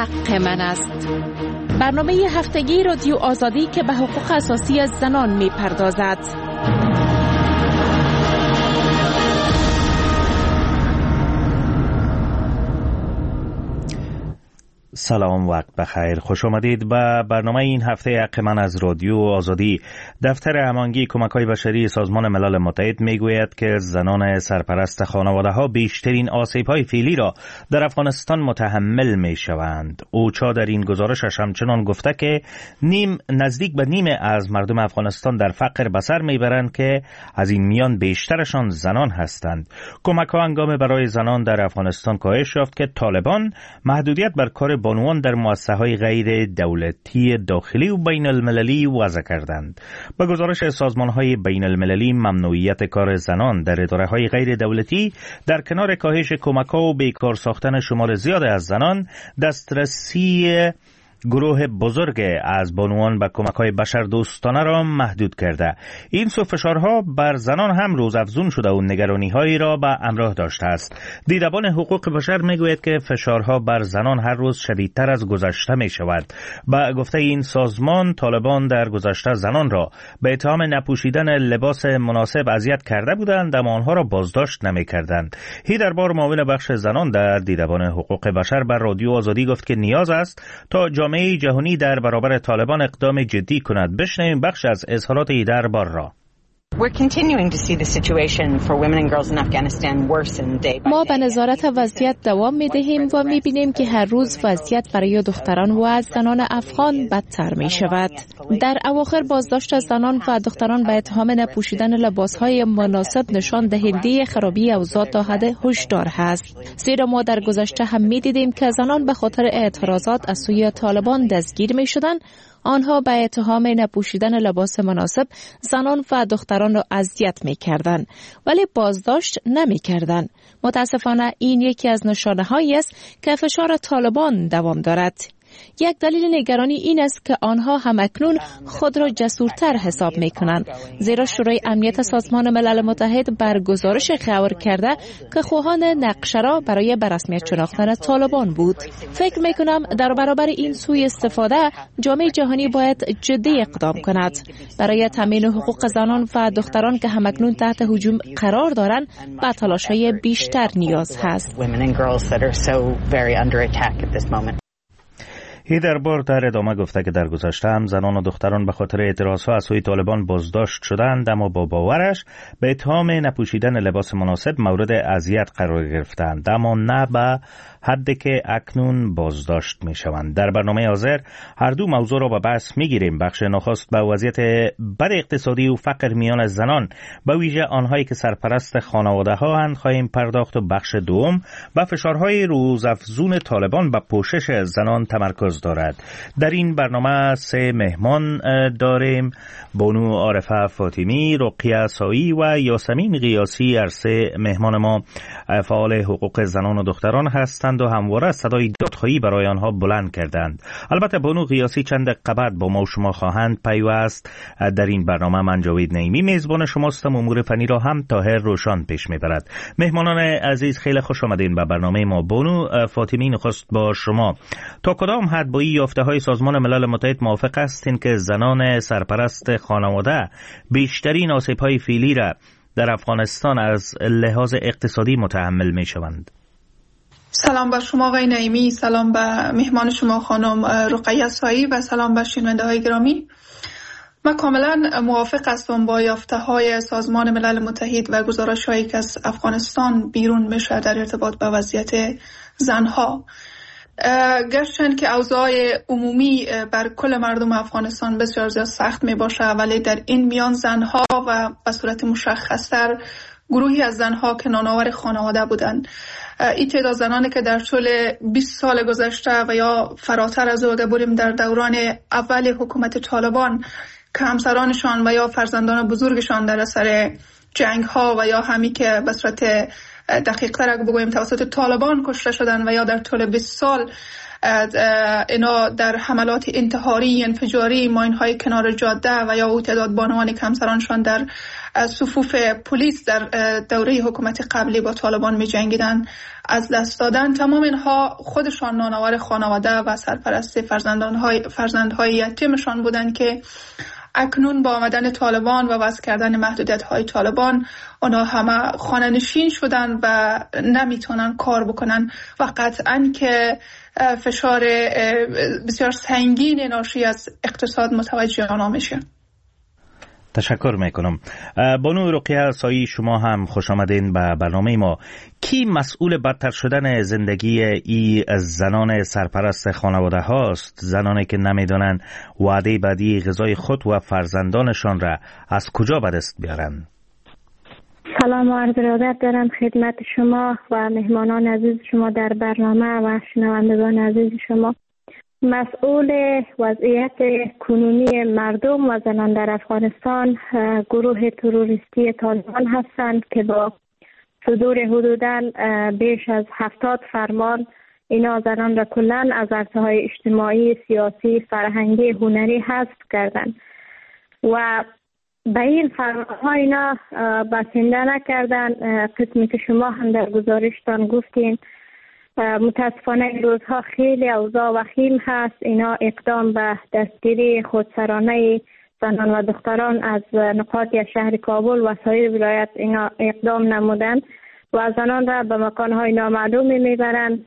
حق من است. برنامه هفتگی رادیو آزادی که به حقوق اساسی زنان می‌پردازد. سلام، وقت بخیر. خوش آمدید به برنامه این هفته حق من از رادیو آزادی. دفتر هماهنگی کمک‌های بشری سازمان ملل متحد میگوید که زنان سرپرست خانواده‌ها بیشترین آسیب‌های فعلی را در افغانستان متحمل می‌شوند. اوچا در این گزارشش همچنان گفته که نزدیک به نیمه از مردم افغانستان در فقر به سر میبرند که از این میان بیشترشان زنان هستند. کمک‌ها هنگام برای زنان در افغانستان کاهش یافت که طالبان محدودیت بر کار بانوان در مؤسسه‌های غیر دولتی داخلی و بین المللی وضع کردند. با گزارش سازمان‌های بین المللی، ممنوعیت کار زنان در اداره‌های غیر دولتی در کنار کاهش کمک‌ها و بیکار ساختن شمار زیاد از زنان، دسترسی گروه بزرگ از بانوان به کمک‌های بشردوستانه را محدود کرده. این سو فشارها بر زنان هم روز افزون شده و نگرانی‌هایی را به همراه داشته است. دیدبان حقوق بشر میگوید که فشارها بر زنان هر روز شدیدتر از گذشته می‌شود. با گفته این سازمان، طالبان در گذشته زنان را به اتهام نپوشیدن لباس مناسب اذیت کرده بودند، اما آنها را بازداشت نمی‌کردند. هیدربار، معاون بخش زنان در دیدبان حقوق بشر، بر رادیو آزادی گفت که نیاز است تا جامعه جهانی در برابر طالبان اقدام جدی کند. بشنویم بخش از اظهارات هیدربار را. ما به نظارت وضعیت دوام می‌دهیم و می‌بینیم که هر روز وضعیت برای دختران و زنان افغان بدتر می‌شود. در اواخر بازداشت زنان و دختران به اتهام نپوشیدن لباس‌های مناسب نشان دهنده خرابی اوضاع تا حد هشدار است. زیرا ما در گذشته هم می‌دیدیم که زنان به خاطر اعتراضات از سوی طالبان دستگیر می‌شدند. آنها به اتهام نپوشیدن لباس مناسب زنان و دختران را اذیت می‌کردند، ولی بازداشت نمی‌کردند. متاسفانه این یکی از نشانه‌هایی است که فشار طالبان دوام دارد. یک دلیل نگرانی این است که آنها همکنون خود را جسورتر حساب می‌کنند، زیرا شورای امنیت سازمان ملل متحد بر گزارش خبر کرده که خواهان نقشه را برای به رسمیت شناختن طالبان بود. فکر می‌کنم در برابر این سوء استفاده جامعه جهانی باید جدی اقدام کند. برای تامین حقوق زنان و دختران که همکنون تحت هجوم قرار دارند به تلاش‌های بیشتر نیاز هست. هیدربار در ادامه گفته که در گذشته هم زنان و دختران به خاطر اعتراضها از سوی طالبان بازداشت شدند، اما با باورش به اتهام نپوشیدن لباس مناسب مورد اذیت قرار گرفتند، اما نه به حدی که اکنون بازداشت می شوند. در برنامه حاضر هر دو موضوع را به بحث می گیریم. بخش نخست به وضعیت بد اقتصادی و فقر میان زنان، به ویژه آنهایی که سرپرست خانواده ها هستند، خواهیم پرداخت و بخش دوم به فشارهای روزافزون طالبان به پوشش زنان تمرکز دارد. در این برنامه سه مهمان داریم: بانو عارفه فاطمی، رقیه سایی و یاسمین قیاسی. هر سه مهمان ما فعال حقوق زنان و دختران هستند و همواره صدای دادخواهی برای آنها بلند کردند. البته بانو قیاسی چند دقیقه بعد با ما و شما خواهند پیوست. در این برنامه من جاوید نعیمی میزبان شماستم. امور فنی را هم طاهر روشان پیش میبرد. مهمانان عزیز، خیلی خوش آمدین به برنامه ما. بانو فاطمی، نخست با شما. تا کدام حد با یافته‌های سازمان ملل متحد موافق هستین که زنان سرپرست خانواده بیشترین آسیب‌های فعلی را در افغانستان از لحاظ اقتصادی متحمل می‌شوند؟ سلام به شما آقای نعیمی، سلام به مهمان شما خانم رقیه سایی و سلام به شنونده‌های گرامی. من کاملا موافق هستم با یافته‌های سازمان ملل متحد و گزارش‌هایی که از افغانستان بیرون میشه در ارتباط با وضعیت زنها. گرچند که اوضاع عمومی بر کل مردم افغانستان بسیار زیاد سخت می باشه، ولی در این میان زنها و به صورت مشخص‌تر گروهی از زنها که نانآور خانواده بودند، این تعداد زنانی که در طول 20 سال گذشته و یا فراتر از او اگر بریم در دوران اول حکومت طالبان که همسرانشان و یا فرزندان بزرگشان در اثر جنگ ها و یا همی که به صورت دقیق تر بگویم توسط طالبان کشته شدن و یا در طول 20 سال اینا در حملات انتحاری انفجاری ماین‌های کنار جاده و یا تعداد بانوان کمسرانشان در صفوف پلیس در دوره حکومت قبلی با طالبان می جنگیدن از دست دادن. تمام اینها خودشان نانوار خانواده و سرپرست فرزندهای یتیمشان بودند که اکنون با آمدن طالبان و وضع کردن محدودیت‌های طالبان اونا همه خانه‌نشین شدن و نمیتونن کار بکنن و قطعاً که فشار بسیار سنگین ناشی از اقتصاد متوجه آنها میشه. تشکر میکنم. بانو رقیه سایی، شما هم خوش آمدین به برنامه ما. کی مسئول بدتر شدن زندگی ای زنان سرپرست خانواده هاست؟ زنانی که نمیدونن وعده بعدی غذای خود و فرزندانشان را از کجا به دست بیارن؟ سلام و عرض ارادت دارم خدمت شما و مهمانان عزیز شما در برنامه و شنوندگان عزیز شما. مسئول وضعیت کنونی مردم و زنان در افغانستان گروه تروریستی طالبان هستند که با صدور حدوداً بیش از 70 فرمان اینا زنان را کلاً از عرصه‌های اجتماعی، سیاسی، فرهنگی، هنری حذف کردند و به این فرمان‌ها اینا بسنده نکردن. قسمی که شما هم در گزارشتان گفتین متاسفانه این روزها خیلی اوضاع وخیم هست. اینا اقدام به دستگیری خودسرانه زنان و دختران از نقاطی از شهر کابل و سایر ولایت اینا اقدام نمودند و زنان را به مکانهای نامعلومی میبرند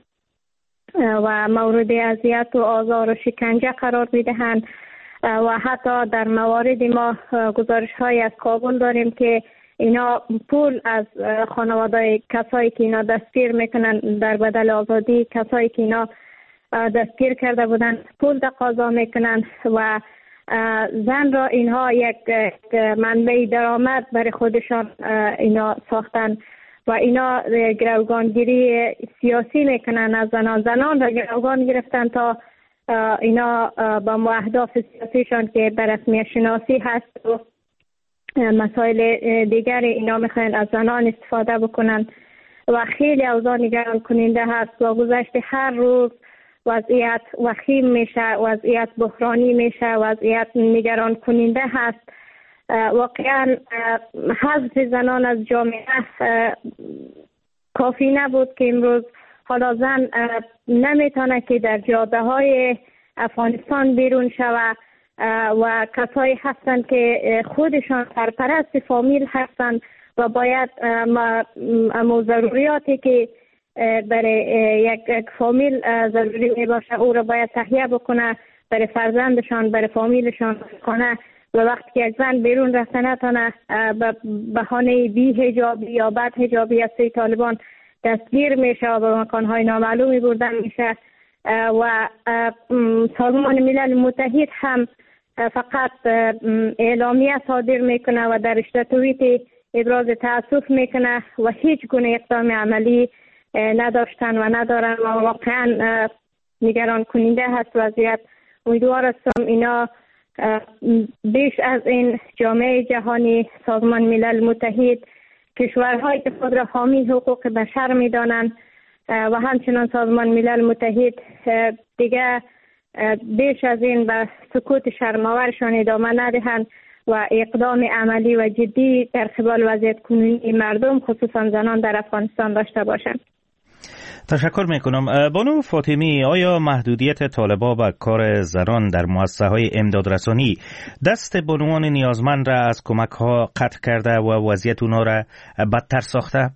و مورد اذیت و آزار و شکنجه قرار میدهند و حتی در موارد ما گزارش های از کابل داریم که اینا پول از خانواده کسایی که اینا دستگیر میکنن در بدل آزادی، کسایی که اینا دستگیر کرده بودن پول تقاضا میکنن و زن را اینها یک منبع درآمد برای خودشان اینا ساختن و اینا گروگانگیری سیاسی میکنن از زنان را گروگان گرفتن تا اینا با اهداف سیاسیشان که به رسمیت شناسی هست و مسائل دیگر اینا میخواین از زنان استفاده بکنن و خیلی اوضاع نگران کننده هست. با گذشت هر روز وضعیت وخیم میشه، وضعیت بحرانی میشه، وضعیت نگران کننده هست. واقعا حذف زنان از جامعه کافی نبود که امروز حالا زن نمیتونه که در جاده های افغانستان بیرون شود و کسایی هستند که خودشان سرپرست فامیل هستند و باید امو ضروریاتی که برای یک فامیل ضروری می باشه او را باید تهیه بکنه برای فرزندشان، برای فامیلشان کنه و وقتی که یک زن بیرون رفته نتونه به بهانه بی حجابی یا بد حجابی از طالبان دستگیر میشه و به مکانهای نامعلومی بردن میشه و سازمان ملل متحد هم فقط اعلامیه صادر میکنه و در توییت ابراز تاسف میکنه و هیچ گونه اقدام عملی نداشتن و ندارن و واقعا نگران کننده هست وضعیت. امیدوار هستم اینا بیش از این جامعه جهانی، سازمان ملل متحد، کشورهایی که خود را حامی حقوق بشر میدانند و همچنان سازمان ملل متحد دیگه بیش از این به سکوت شرم‌آورشان ادامه ندهند و اقدام عملی و جدی در قبال وضعیت کنونی مردم خصوصا زنان در افغانستان داشته باشند. تشکر میکنم. بانو فاطمی، آیا محدودیت طالبان و کار زنان در مؤسسه‌های امدادرسانی دست بانوان نیازمند را از کمک‌ها قطع کرده و وضعیت اونها را بدتر ساخته؟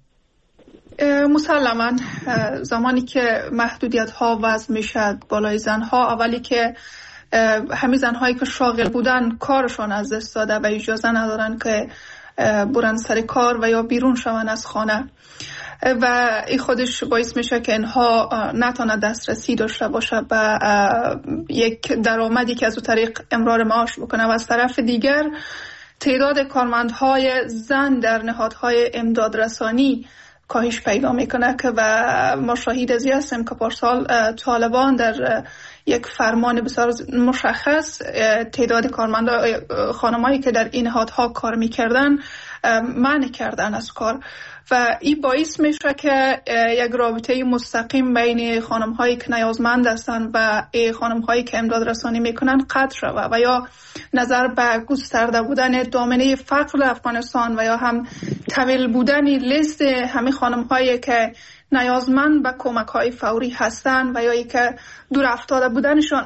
مسلماً زمانی که محدودیت ها وضع میشد بالای زنها، اولی که همه زنهایی که شاغل بودن کارشون از دست داده و اجازه ندارن که برن سر کار و یا بیرون شون از خانه و این خودش باعث میشه که اینها نتونه دسترسی داشته باشه به یک درآمدی که از اون طریق امرار معاش بکنه و از طرف دیگر تعداد کارمندهای زن در نهادهای امدادرسانی کاهش پیدا میکنه که و ما شاهد از این هستیم که پارسال طالبان در یک فرمان بسیار مشخص تعداد کارمندان خانمایی که در این نهادها کار میکردن منع کردن از کار و این باعث میشه که یک رابطه مستقیم بین خانم‌هایی که نیازمند هستند و خانم‌هایی که امداد رسانی میکنن قطع شود و یا نظر به گسترده بودن دامنه فقر افغانستان و یا هم طویل بودن لیست همه خانم‌هایی که نیازمند به کمک‌های فوری هستند و یا ای که دور افتاده بودنشان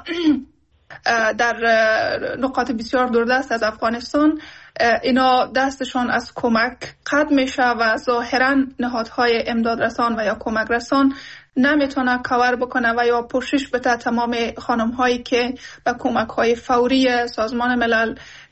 در نقاط بسیار دوردست از افغانستان اینا دستشان از کمک قطع میشه و ظاهرا نهادهای امداد رسان و یا کمک رسان نمیتونه کاور بکنه و یا پوشش بده تمام خانم هایی که به کمک های فوری سازمان ملل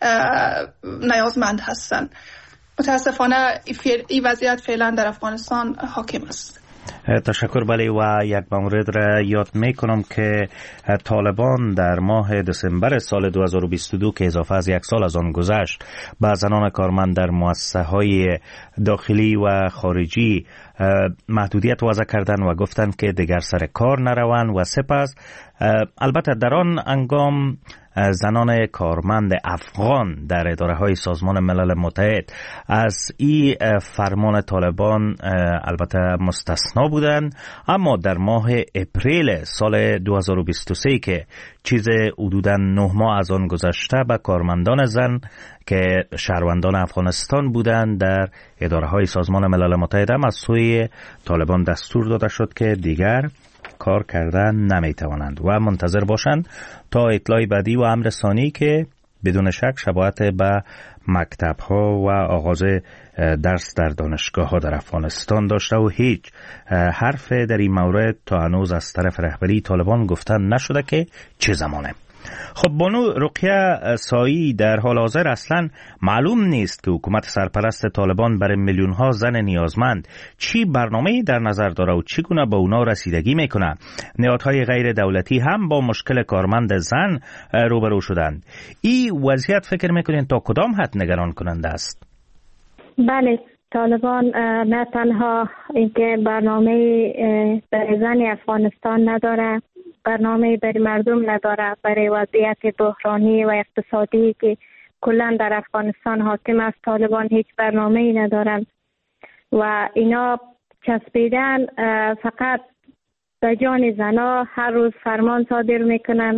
نیازمند هستند. متاسفانه این وضعیت فعلا در افغانستان حاکم است. تشکر. بله و یک مورد را یاد میکنم که طالبان در ماه دسامبر سال 2022 که اضافه از یک سال از آن گذشت به زنان کارمند در مؤسسه های داخلی و خارجی محدودیت وضع کردن و گفتند که دیگر سر کار نروند و سپس البته در آن هنگام زنان کارمند افغان در اداره های سازمان ملل متحد از این فرمان طالبان البته مستثنا بودند، اما در ماه اپریل سال 2023 که چیز حدوداً 9 ماه از آن گذشته به کارمندان زن که شهروندان افغانستان بودند در اداره های سازمان ملل متحد هم از سوی طالبان دستور داده شد که دیگر کار کردن نمیتوانند و منتظر باشند تا اطلاع بعدی و امر ثانی که بدون شک شباهت به مکتب ها و آغاز درس در دانشگاه ها در افغانستان داشته و هیچ حرف در این مورد تا هنوز از طرف رهبری طالبان گفتن نشده که چه زمانه. خب بانو رقیه سایی، در حال حاضر اصلا معلوم نیست که حکومت سرپرست طالبان برای میلیون ها زن نیازمند چی برنامه‌ای در نظر داره و چگونه به اونا رسیدگی میکنه. نهادهای غیر دولتی هم با مشکل کارمند زن روبرو شدند. این وضعیت فکر میکنین تا کدام حد نگران کننده است؟ بله، طالبان نه تنها اینکه برنامه برای زن افغانستان نداره، برنامه برای مردم نداره، برای وضعیت بحرانی و اقتصادی که کلا در افغانستان حاکم است طالبان هیچ برنامه‌ای ندارند و اینا چسبیدن فقط به جان زنا. هر روز فرمان صادر میکنن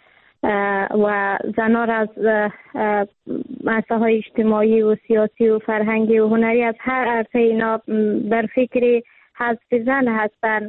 و زنا را از مسائل اجتماعی و سیاسی و فرهنگی و هنری از هر عرصه اینا بر فکر حذف زن هستند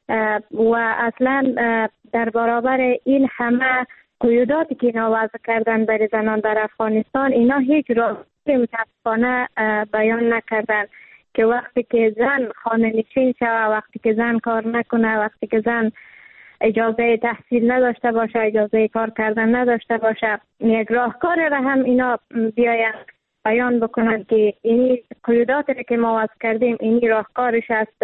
و اصلا در برابر این همه قیوداتی که اینا وضع کردن برای زنان در افغانستان، اینا هیچ راهی متاسفانه بیان نکردن که وقتی که زن خانه نشین شود، وقتی که زن کار نکنه، وقتی که زن اجازه تحصیل نداشته باشه، اجازه کار کردن نداشته باشه، یک راهکار را هم اینا بیاین بیان بکنن که این قیوداتی که ما وضع کردیم این راهکارش است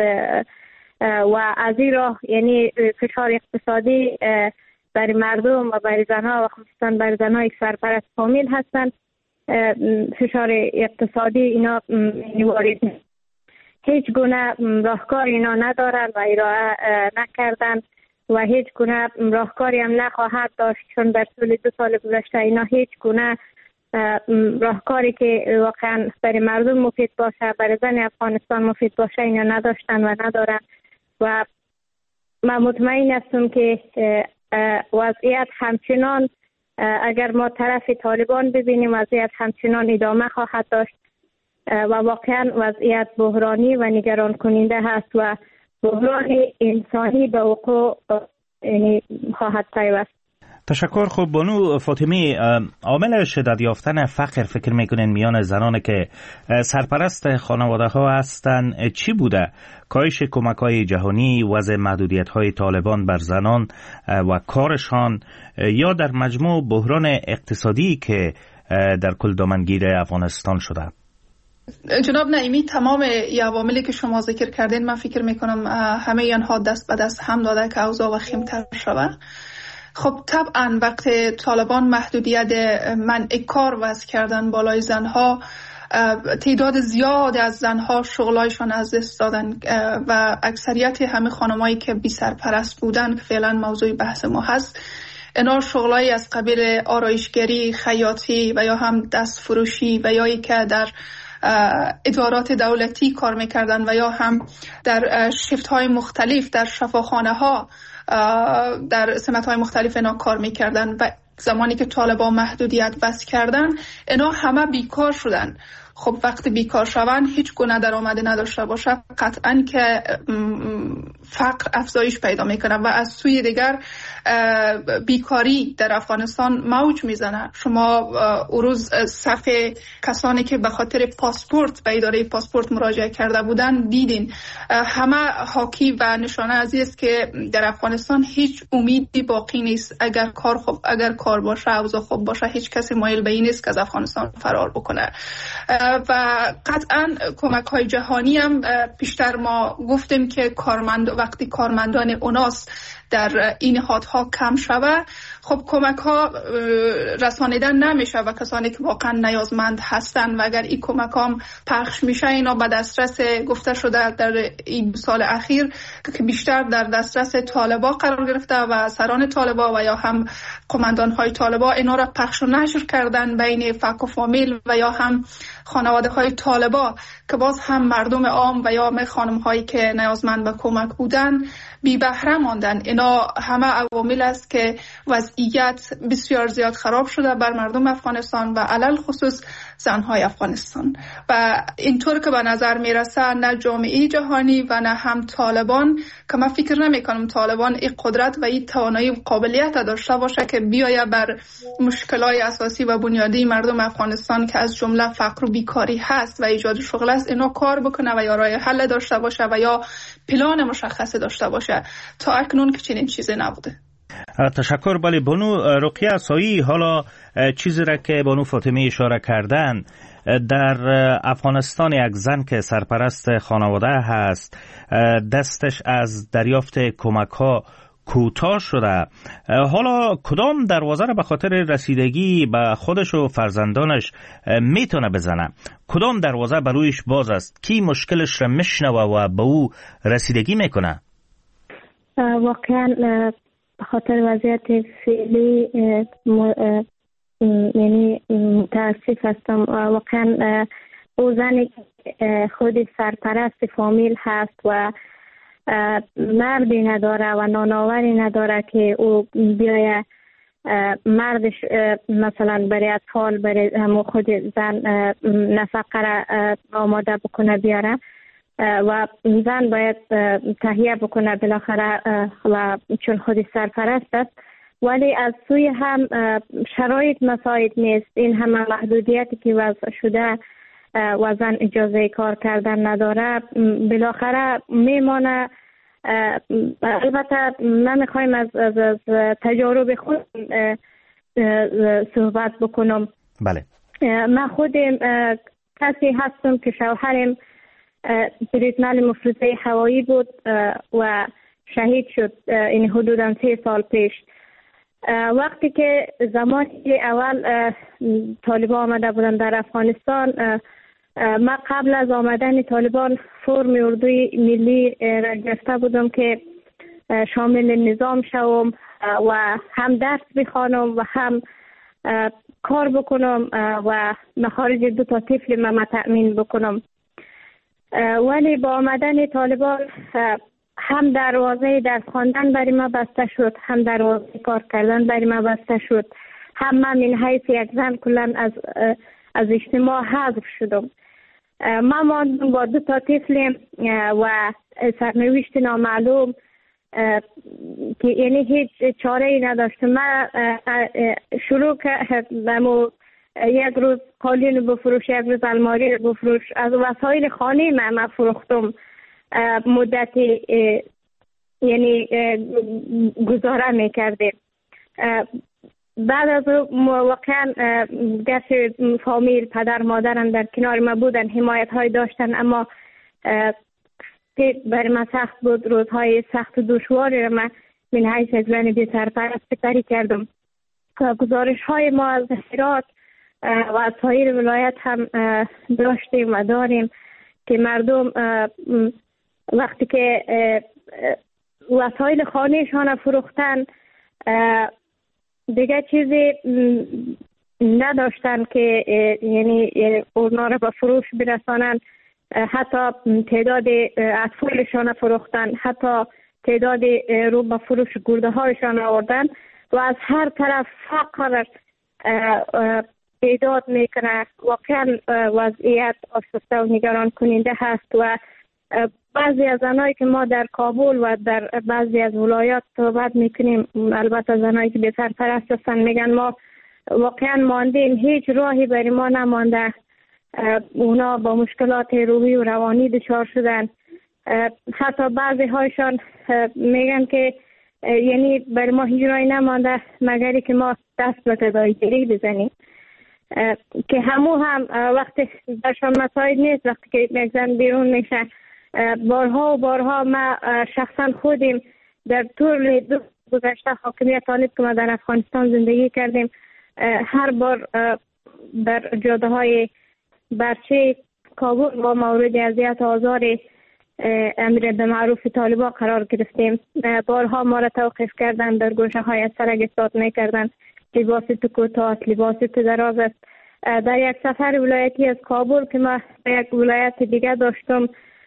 و از این راه یعنی فشار اقتصادی برای مردم و برای زنها و خصوصا برای زنهای سرپرست فامیل هستند. فشار اقتصادی اینا وارد هیچ گونه راهکار اینا ندارن و ارائه نکردن و هیچ گونه راهکاری هم نخواهد داشت، چون در طول 2 سال گذشته اینا هیچ گونه راهکاری که واقعا برای مردم مفید باشه، برای زن افغانستان مفید باشه اینا نداشتن و ندارن و من مطمئن هستم که وضعیت همچنان اگر ما طرف طالبان ببینیم وضعیت همچنان ادامه خواهد داشت و واقعا وضعیت بحرانی و نگران کننده هست و بحران انسانی به وقوع خواهد پیوست. تشکر. خب بانو فاطمی، عامل شدت یافتن فقر فکر میکنین میان زنان که سرپرست خانواده ها هستن چی بوده؟ کاهش کمک های جهانی، وضع محدودیت های طالبان بر زنان و کارشان، یا در مجموع بحران اقتصادی که در کل دامنگیر افغانستان شده؟ جناب نعیمی، تمام عواملی که شما ذکر کردین من فکر میکنم همه اینها دست به دست هم داده که اوضاع وخیم‌تر شود. خب طبعا وقتی طالبان محدودیت منع کار وضع کردن بالای زنها، تعداد زیاد از زنها شغلایشان از دست دادن و اکثریت همه خانمایی که بی سرپرست بودن که فعلا موضوع بحث ما هست، اینا شغلایی از قبیل آرایشگری، خیاطی و یا هم دست فروشی و یا ای که در ادارات دولتی کار میکردن و یا هم در شفت های مختلف در شفاخانه ها در سمت های مختلف اینا کار میکردن و زمانی که طالبان محدودیت بس کردن اینا همه بیکار شدن. خب وقتی بیکار شوند هیچ گونه درآمدی نداشته باشه قطعا که فقر افزایش پیدا میکنه و از سوی دیگر بیکاری در افغانستان موج میزنه. شما اون روز صف کسانی که به خاطر پاسپورت به اداره پاسپورت مراجعه کرده بودن دیدین، همه حاکی و نشانه از این است که در افغانستان هیچ امیدی باقی نیست. اگر کار باشه، اوضاع خوب باشه، هیچ کسی مایل به این نیست که از افغانستان فرار بکنه. و قطعا کمک های جهانی هم پیشتر ما گفتیم که وقتی کارمندان اوناس در این نهادها کم شوه، خب کمک ها رسانیدن نمیشه و کسانی که واقعا نیازمند هستن و اگر این کمک ها پخش میشه اینا به دسترس، گفته شده در این سال اخیر که بیشتر در دسترس طالبا قرار گرفته و سران طالبا و یا هم قماندان های طالبا اینا را پخش و نشر کردن بین فک و فامیل و یا هم خانواده های طالبا که باز هم مردم عام و یا خانم هایی که نیازمند به کمک بودن بی بهره ماندن. اینا همه عوامل است که وضعیت بسیار زیاد خراب شده بر مردم افغانستان و علل خصوص زنهای افغانستان و اینطور که به نظر میرسه نه جامعه جهانی و نه هم طالبان، که من فکر نمی کنم طالبان این قدرت و این توانایی و قابلیت داشته باشه که بیایه بر مشکلات اساسی و بنیادی مردم افغانستان که از جمله فقر و بیکاری هست و ایجاد شغل است اینا کار بکنه و یا راه حل داشته باشه و یا پلان مشخص داشته باشه. تا اکنون که چنین چیزی نبوده. تشکر. بله بانو رقیه عصایی، حالا چیزی را که بانو فاطمی اشاره کردن، در افغانستان یک زن که سرپرست خانواده هست دستش از دریافت کمک ها کوتاه شده، حالا کدام دروازه را به خاطر رسیدگی به خودش و فرزندانش میتونه بزنه؟ کدام دروازه برویش باز است؟ کی مشکلش را میشنوه و به او رسیدگی میکنه؟ واقعا به خاطر وضعیت فعلی یعنی متاسف هستم. واقعا او زنی خود سرپرست فامیل هست و مردی نداره و نانآوری نداره که او بیایه مردش مثلا برای اطفال برای همون خود زن نفقه را آماده بکنه بیاره و زن باید تهیه بکنه بالاخره و چون خودی سرپرست است، ولی از سوی هم شرایط مساعد نیست. این همه محدودیتی که وضع شده و زن اجازه کار کردن نداره بالاخره میمانه. البته نمیخوایم از تجارب خود صحبت بکنم. بله. من خودم کسی هستم که شوهرم پریزنل مفرزه هوایی بود و شهید شد این حدوداً 3 سال پیش. وقتی که زمانی اول طالبان آمده بودن در افغانستان، من قبل از آمدن طالبان فرم اردوی ملی را گرفته بودم که شامل نظام شوم و هم درس بخوانم و هم کار بکنم و مخارج 2 طفل من تأمین بکنم. ولی با آمدن طالبان هم دروازه درس خواندن برای ما بسته شد، هم دروازه کار کردن برای ما بسته شد، هم من من حیث یک زن کلن از اجتماع حذف شدم. من ماندم با 2 طفل و سرنوشت نامعلوم که یعنی هیچ چاره ای نداشتم. من شروع کردم یک روز قالین بفروش، یک روز الماری بفروش، از وسایل خانه من فروختم مدتی یعنی گزاره میکردیم. بعد از واقعا گرچه فامیل پدر مادرم در کنار ما بودن، حمایت های داشتن، اما برای من سخت بود. روزهای سخت و دشواری را من من حیث از زن بی سرپرست سپری کردم. گزارش های ما از هرات و از سایر ولایت هم داشتیم و داریم که مردم وقتی که وسایل خانهشان فروختن دیگه چیزی نداشتن که یعنی اونا را به فروش برسانن. حتی تعداد اطفالشان فروختن، حتی تعداد رو به فروش گرده هایشان آوردن و از هر طرف فقر ایجاد میکنه. واقعا وضعیت آشفته و نگران کننده هست و بعضی از زنایی که ما در کابل و در بعضی از ولایات صحبت میکنیم، البته زنایی که به سرپرست هستن، میگن ما واقعا ماندیم، هیچ راهی برای ما نمانده. اونا با مشکلات روحی و روانی دچار شدن. حتی بعضی هایشان میگن که یعنی برای ما هیچ راهی نمانده مگری که ما دست به تداعی بزنیم، که هم وقتی درشان مساعد نیست. وقتی که یک زن بیرون میشه، بارها و بارها ما شخصا خودیم در طول گذشته حاکمیت طالب که ما در افغانستان زندگی کردیم، هر بار در جاده های برچه کابل با مورد اذیت آزار امیر به معروف طالبا قرار گرفتیم. بارها ما را توقیف کردن، در گوشه های سرک ایستاد میکردن. لباس تو کوتاه، لباس تو دراز است. در یک سفر ولایتی از کابل که ما به یک ولایت دیگه داشتم،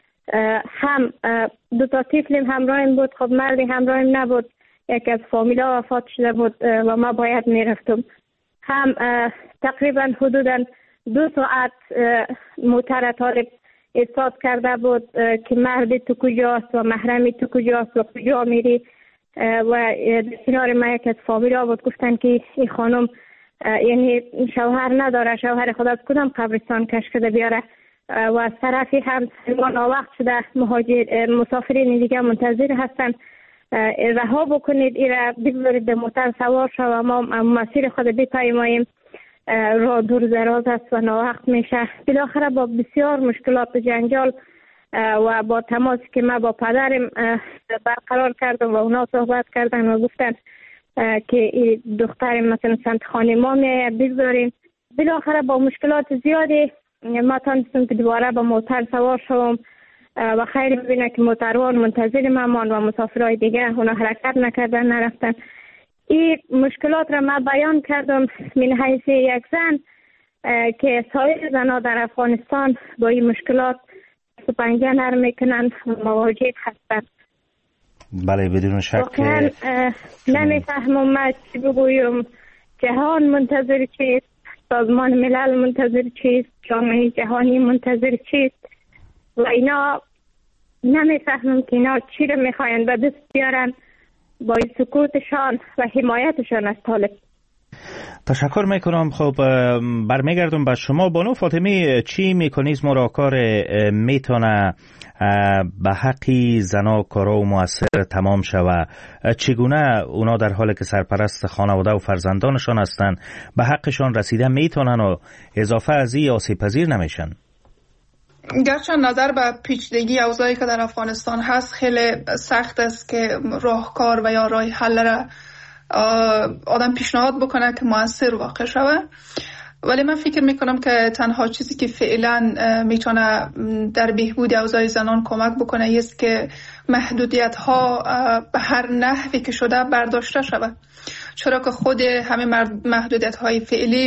هم دو تا طفلیم همراهیم بود. خب مردی همراهیم نبود، یکی از فامیلا وفات شده بود و ما باید میرفتم. هم تقریبا حدودا 2 ساعت موتر طالب ایستاد کرده بود که مردی تو کجاست و محرمی تو کجاست و کجا میری. و کنار ما یک از فامیلا بود، گفتن که این خانم یعنی شوهر نداره، شوهر خود از کدام قبرستان کش کرده بیاره. و از طرفی هم ما ناوقت شده، مسافرین دیگه منتظر هستن، رها بکنید، ایره بگذارید به موتر سوار شو و ما مسیر خود بپیماییم. راه دور دراز است و ناوقت میشه. بالاخره با بسیار مشکلات جنجال و با تماسی که ما با پدرم برقرار کردم و اونا صحبت کردن و گفتن که دخترم مثلا سنتخانه ما میاید بگذاریم. بالاخره با مشکلات زیادی ما تانستم که دوباره با موتر سوار شوم و خیلی ببینه که موتروان منتظر من ماند و مسافرهای دیگه اونا حرکت نکردن، نرفتن. این مشکلات را من بیان کردم من حیث یک زن که سایر زنها در افغانستان با این مشکلات پنجه نرم میکنن و مواجه هستند. بله بدون شک. واقعا نمیفهمم من چی بگویم. جهان منتظر چیست؟ سازمان ملل منتظر چیست؟ جامعه جهانی منتظر چیست؟ و اینا نمیفهمم که اینا چی رو میخواین به دست بیارن با سکوتشان و حمایتشان از طالب. تشکر میکنم. خب برمیگردم به شما بانو فاطمی. چی مکانیزم و راهکار میتونه به حقی زنا کارا و مؤثر تمام شود؟ چگونه اونا در حالی که سرپرست خانواده و فرزندانشان هستند به حقشان رسیده میتونن و اضافه از این آسیب پذیر نمیشن؟ گرچه نظر به پیچیدگی اوضاعی که در افغانستان هست خیلی سخت است که راهکار و یا راه حل را آدم پیشنهاد بکنه که مؤثر واقع شود، ولی من فکر میکنم که تنها چیزی که فعلا میتونه در بهبود اوضاع زنان کمک بکنه است که محدودیت ها به هر نحوی که شده برداشته شود، چرا که خود همه محدودیت های فعلی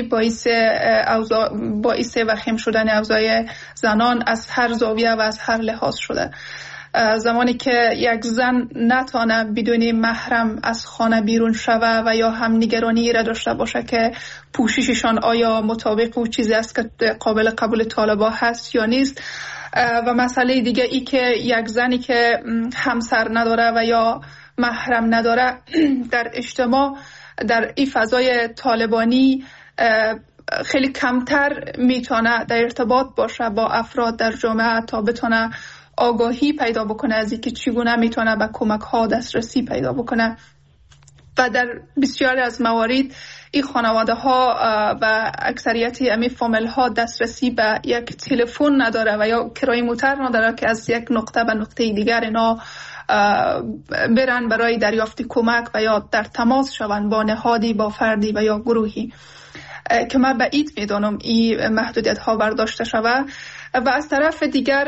باعث وخیم شدن اوضاع زنان از هر زاویه و از هر لحاظ شده. زمانی که یک زن نتانه بدون محرم از خانه بیرون شوه و یا هم نگرانی را داشته باشه که پوشششان آیا مطابق او چیزی است که قابل قبول طالبا هست یا نیست، و مسئله دیگه ای که یک زنی که همسر نداره و یا محرم نداره در اجتماع در این فضای طالبانی خیلی کمتر میتونه در ارتباط باشه با افراد در جامعه تا بتونه آگاهی پیدا بکنه از اینکه چگونه میتونه به کمک ها دسترسی پیدا بکنه. و در بسیاری از موارد این خانواده ها و اکثریت امی فامیل ها دسترسی به یک تلفن نداره و یا کرای موتر نداره که از یک نقطه به نقطه دیگر اینا برن برای دریافت کمک و یا در تماس شوند با نهادی، با فردی و یا گروهی، که من بعید میدانم این محدودیت ها برداشته شود. و از طرف دیگر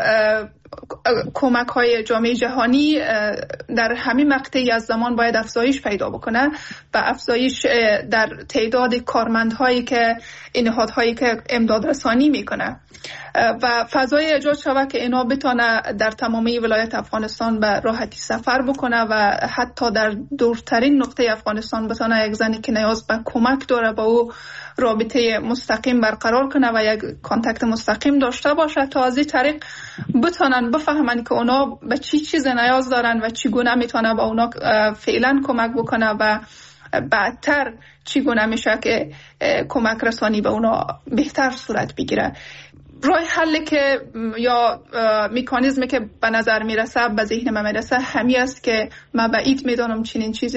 کمک های جامعه جهانی در همین مقطعی از زمان باید افزایش پیدا بکنه و افزایش در تعداد کارمندهایی که این نهادهایی که امداد رسانی میکنه و فضای ایجاد شود که اینا بتونه در تمامی ولایت افغانستان به راحتی سفر بکنه و حتی در دورترین نقطه افغانستان بتونه یک زنی که نیاز به کمک داره با او رابطه مستقیم برقرار کنه و یک کانتکت مستقیم داشته باشه تا از این طریق بتونن بفهمن که اونا به چی چیز نیاز دارن و چگونه میتونه با اونا فعلا کمک بکنه و بعدتر چگونه میشه که کمک رسانی به اونا بهتر صورت بگیره. راه حلی که یا مکانیزمی که به نظر میرسه به ذهن من میرسه همی است که من بعید میدانم چنین چیز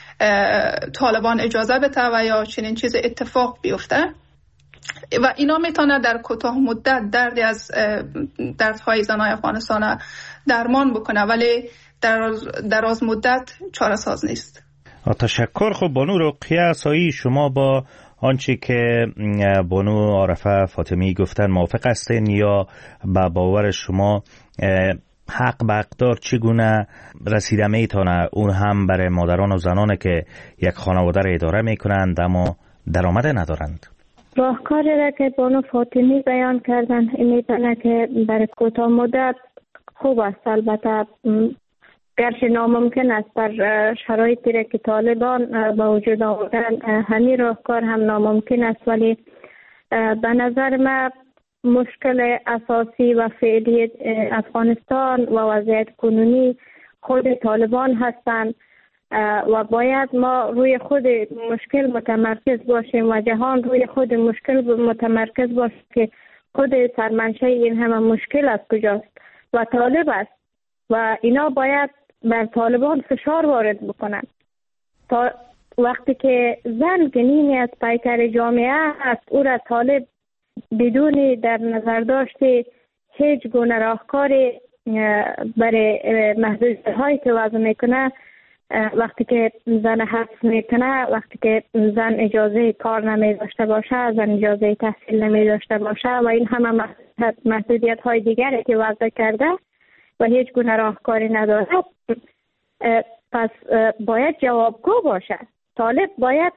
طالبان اجازه بده و یا چنین چیز اتفاق بیفته و اینا میتونه در کوتاه مدت دردی از دردهای زنای افغانستان درمان بکنه ولی دراز مدت چاره ساز نیست. تشکر. خب بانو رقیه عصایی، شما با آنچه که بانو عارفه فاطمی گفتن موافق هستین یا با باور شما حق به اقدار چگونه رسیده میتونه اون هم برای مادران و زنان که یک خانواده را اداره میکنند اما درآمد ندارند؟ راهکاری را که بانو فاطمی بیان کردن میتونه که برای کوتاه مدت خوب است، البته گرچه ناممکن است در شرایطی را که طالبان با وجود آوردن همین راهکار هم ناممکن است، ولی به نظر من مشکل اساسی و فعلی افغانستان و وضعیت کنونی خود طالبان هستند و باید ما روی خود مشکل متمرکز باشیم و جهان روی خود مشکل متمرکز باشه که خود سرمنشه این همه مشکل از کجاست و طالب است و اینا باید بر طالبان فشار وارد بکنن. تا وقتی که زن گنینی از پیکر جامعه است او را طالب بدون در نظر داشته هیچ گونه راهکاری برای محدودیت‌هایی که وضع میکنه، وقتی که زن حبس میکنه، وقتی که زن اجازه کار نمی داشته باشه، زن اجازه تحصیل نمی داشته باشه و این همه محدودیت‌های دیگری که وضع کرده و هیچ گونه راهکاری نداره، پس باید جوابگو باشه. طالب باید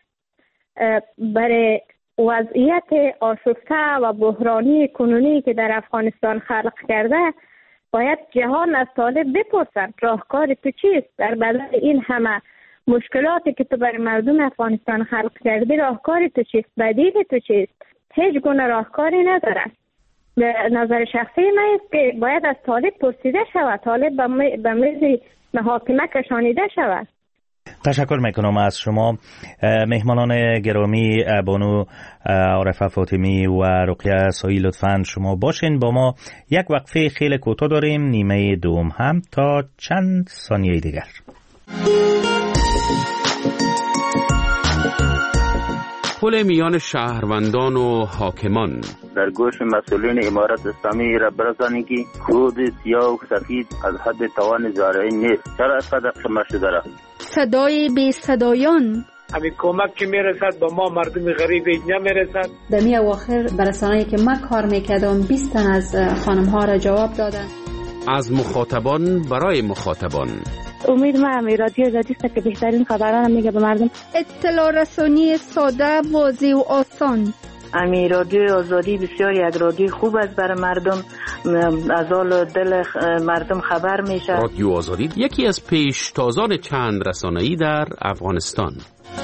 برای وضعیت آشفته و بحرانی کنونی که در افغانستان خلق کرده باید جهان از طالب بپرسند راهکار تو چیست؟ در بدل این همه مشکلاتی که تو برای مردم افغانستان خلق کردی راهکار تو چیست؟ بدیل تو چیست؟ هیچ گونه راهکاری نداره. به نظر شخصی من است که باید از طالب پرسیده شود، طالب به میز محاکمه کشانیده شود. تشکر میکنم از شما مهمانان گرامی بانو عارفه فاطمی و رقیه عصایی. لطفاً شما باشین با ما. یک وقفه خیلی کوتاه داریم، نیمه دوم هم تا چند ثانیه دیگر. پل میان شهروندان و حاکمان در گوش مسئولین امارت اسلامی را برسانید که خود سیاه و سفید از حد توان زارعی نیست. چرا اینقدر قمه شده را؟ صدای بی صدایان همین کمک که میرسد با ما مردم غریب اینجا میرسد. در می اواخر برسانه‌ای که من کار میکردم 20 تن از خانم ها را جواب دادن. از مخاطبان برای مخاطبان. امید من رادیو آزادی که بهترین خبران میگه به مردم. اطلاع رسانی ساده، واضح و آسان. امی رادیو آزادی بسیار یک رادیو خوب است برای مردم، از حال دل مردم خبر میشه. رادیو آزادی یکی از پیشتازان چند رسانه‌ای در افغانستان.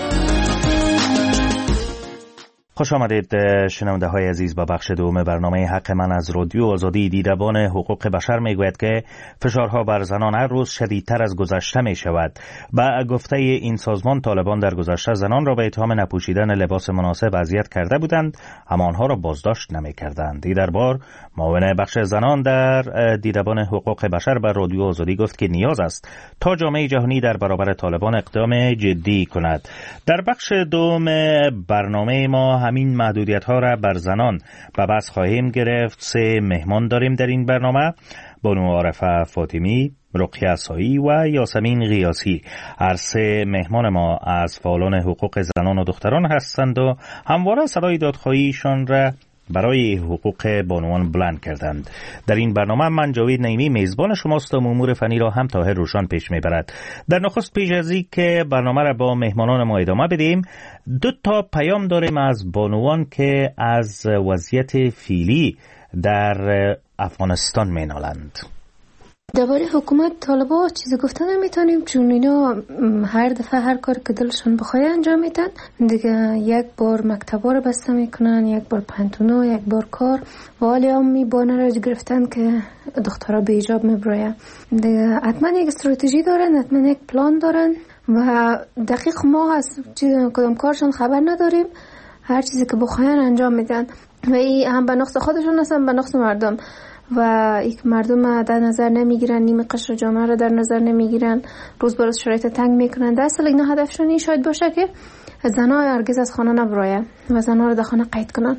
خوش آمدید شنونده های عزیز به بخش دوم برنامه حق من از رادیو آزادی. دیدبان حقوق بشر میگوید که فشارها بر زنان هر روز شدیدتر از گذشته می شود. با گفته این سازمان طالبان در گذشته زنان را به اتهام نپوشیدن لباس مناسب اذیت کرده بودند اما آنها را بازداشت نمی کردند. این دربار معاون بخش زنان در دیدبان حقوق بشر بر رادیو آزادی گفت که نیاز است تا جامعه جهانی در برابر طالبان اقدام جدی کند. در بخش دوم برنامه ما همین محدودیت ها را بر زنان به بحث خواهیم گرفت. 3 مهمان داریم در این برنامه: بانو عارفه فاطمی، رقیه عصایی و یاسمین غیاسی. هر 3 مهمان ما از فعالان حقوق زنان و دختران هستند و همواره صدای دادخواهیشان را برای حقوق بانوان بلند کردند. در این برنامه من جاوید نعیمی میزبان شماست و امور فنی را هم طاهر روشان پیش میبرد. در نخست پیش از این که برنامه را با مهمانان ما ادامه بدیم، 2 تا پیام داریم از بانوان که از وضعیت فعلی در افغانستان مینالند. درباره حکومت طالبا چیزی گفتن نمیتونیم، چون اینا هر دفعه هر کار که دلشون بخواد انجام میدن دیگه. یک بار مکتبا رو بسته میکنن، یک بار پنتونا، یک بار کار، و حالی هم میبانه را گرفتن که دخترها به حجاب میبراین دیگه. حتما یک استراتژی دارن، حتما یک پلان دارن و دقیق ما از کدام کارشون خبر نداریم. هر چیزی که بخواین انجام میدن و این هم به نقص خودشون هستن، به نقص مردم. و یک مردم در نظر نمیگیرن، نیمه قشر جامعه را در نظر نمیگیرن، روز به روز شرایط تنگ میکنن. در اصل اینا هدفشون این شاید باشه که زنها هرگز از خانه نبراین و زنها را در خانه قید کنن.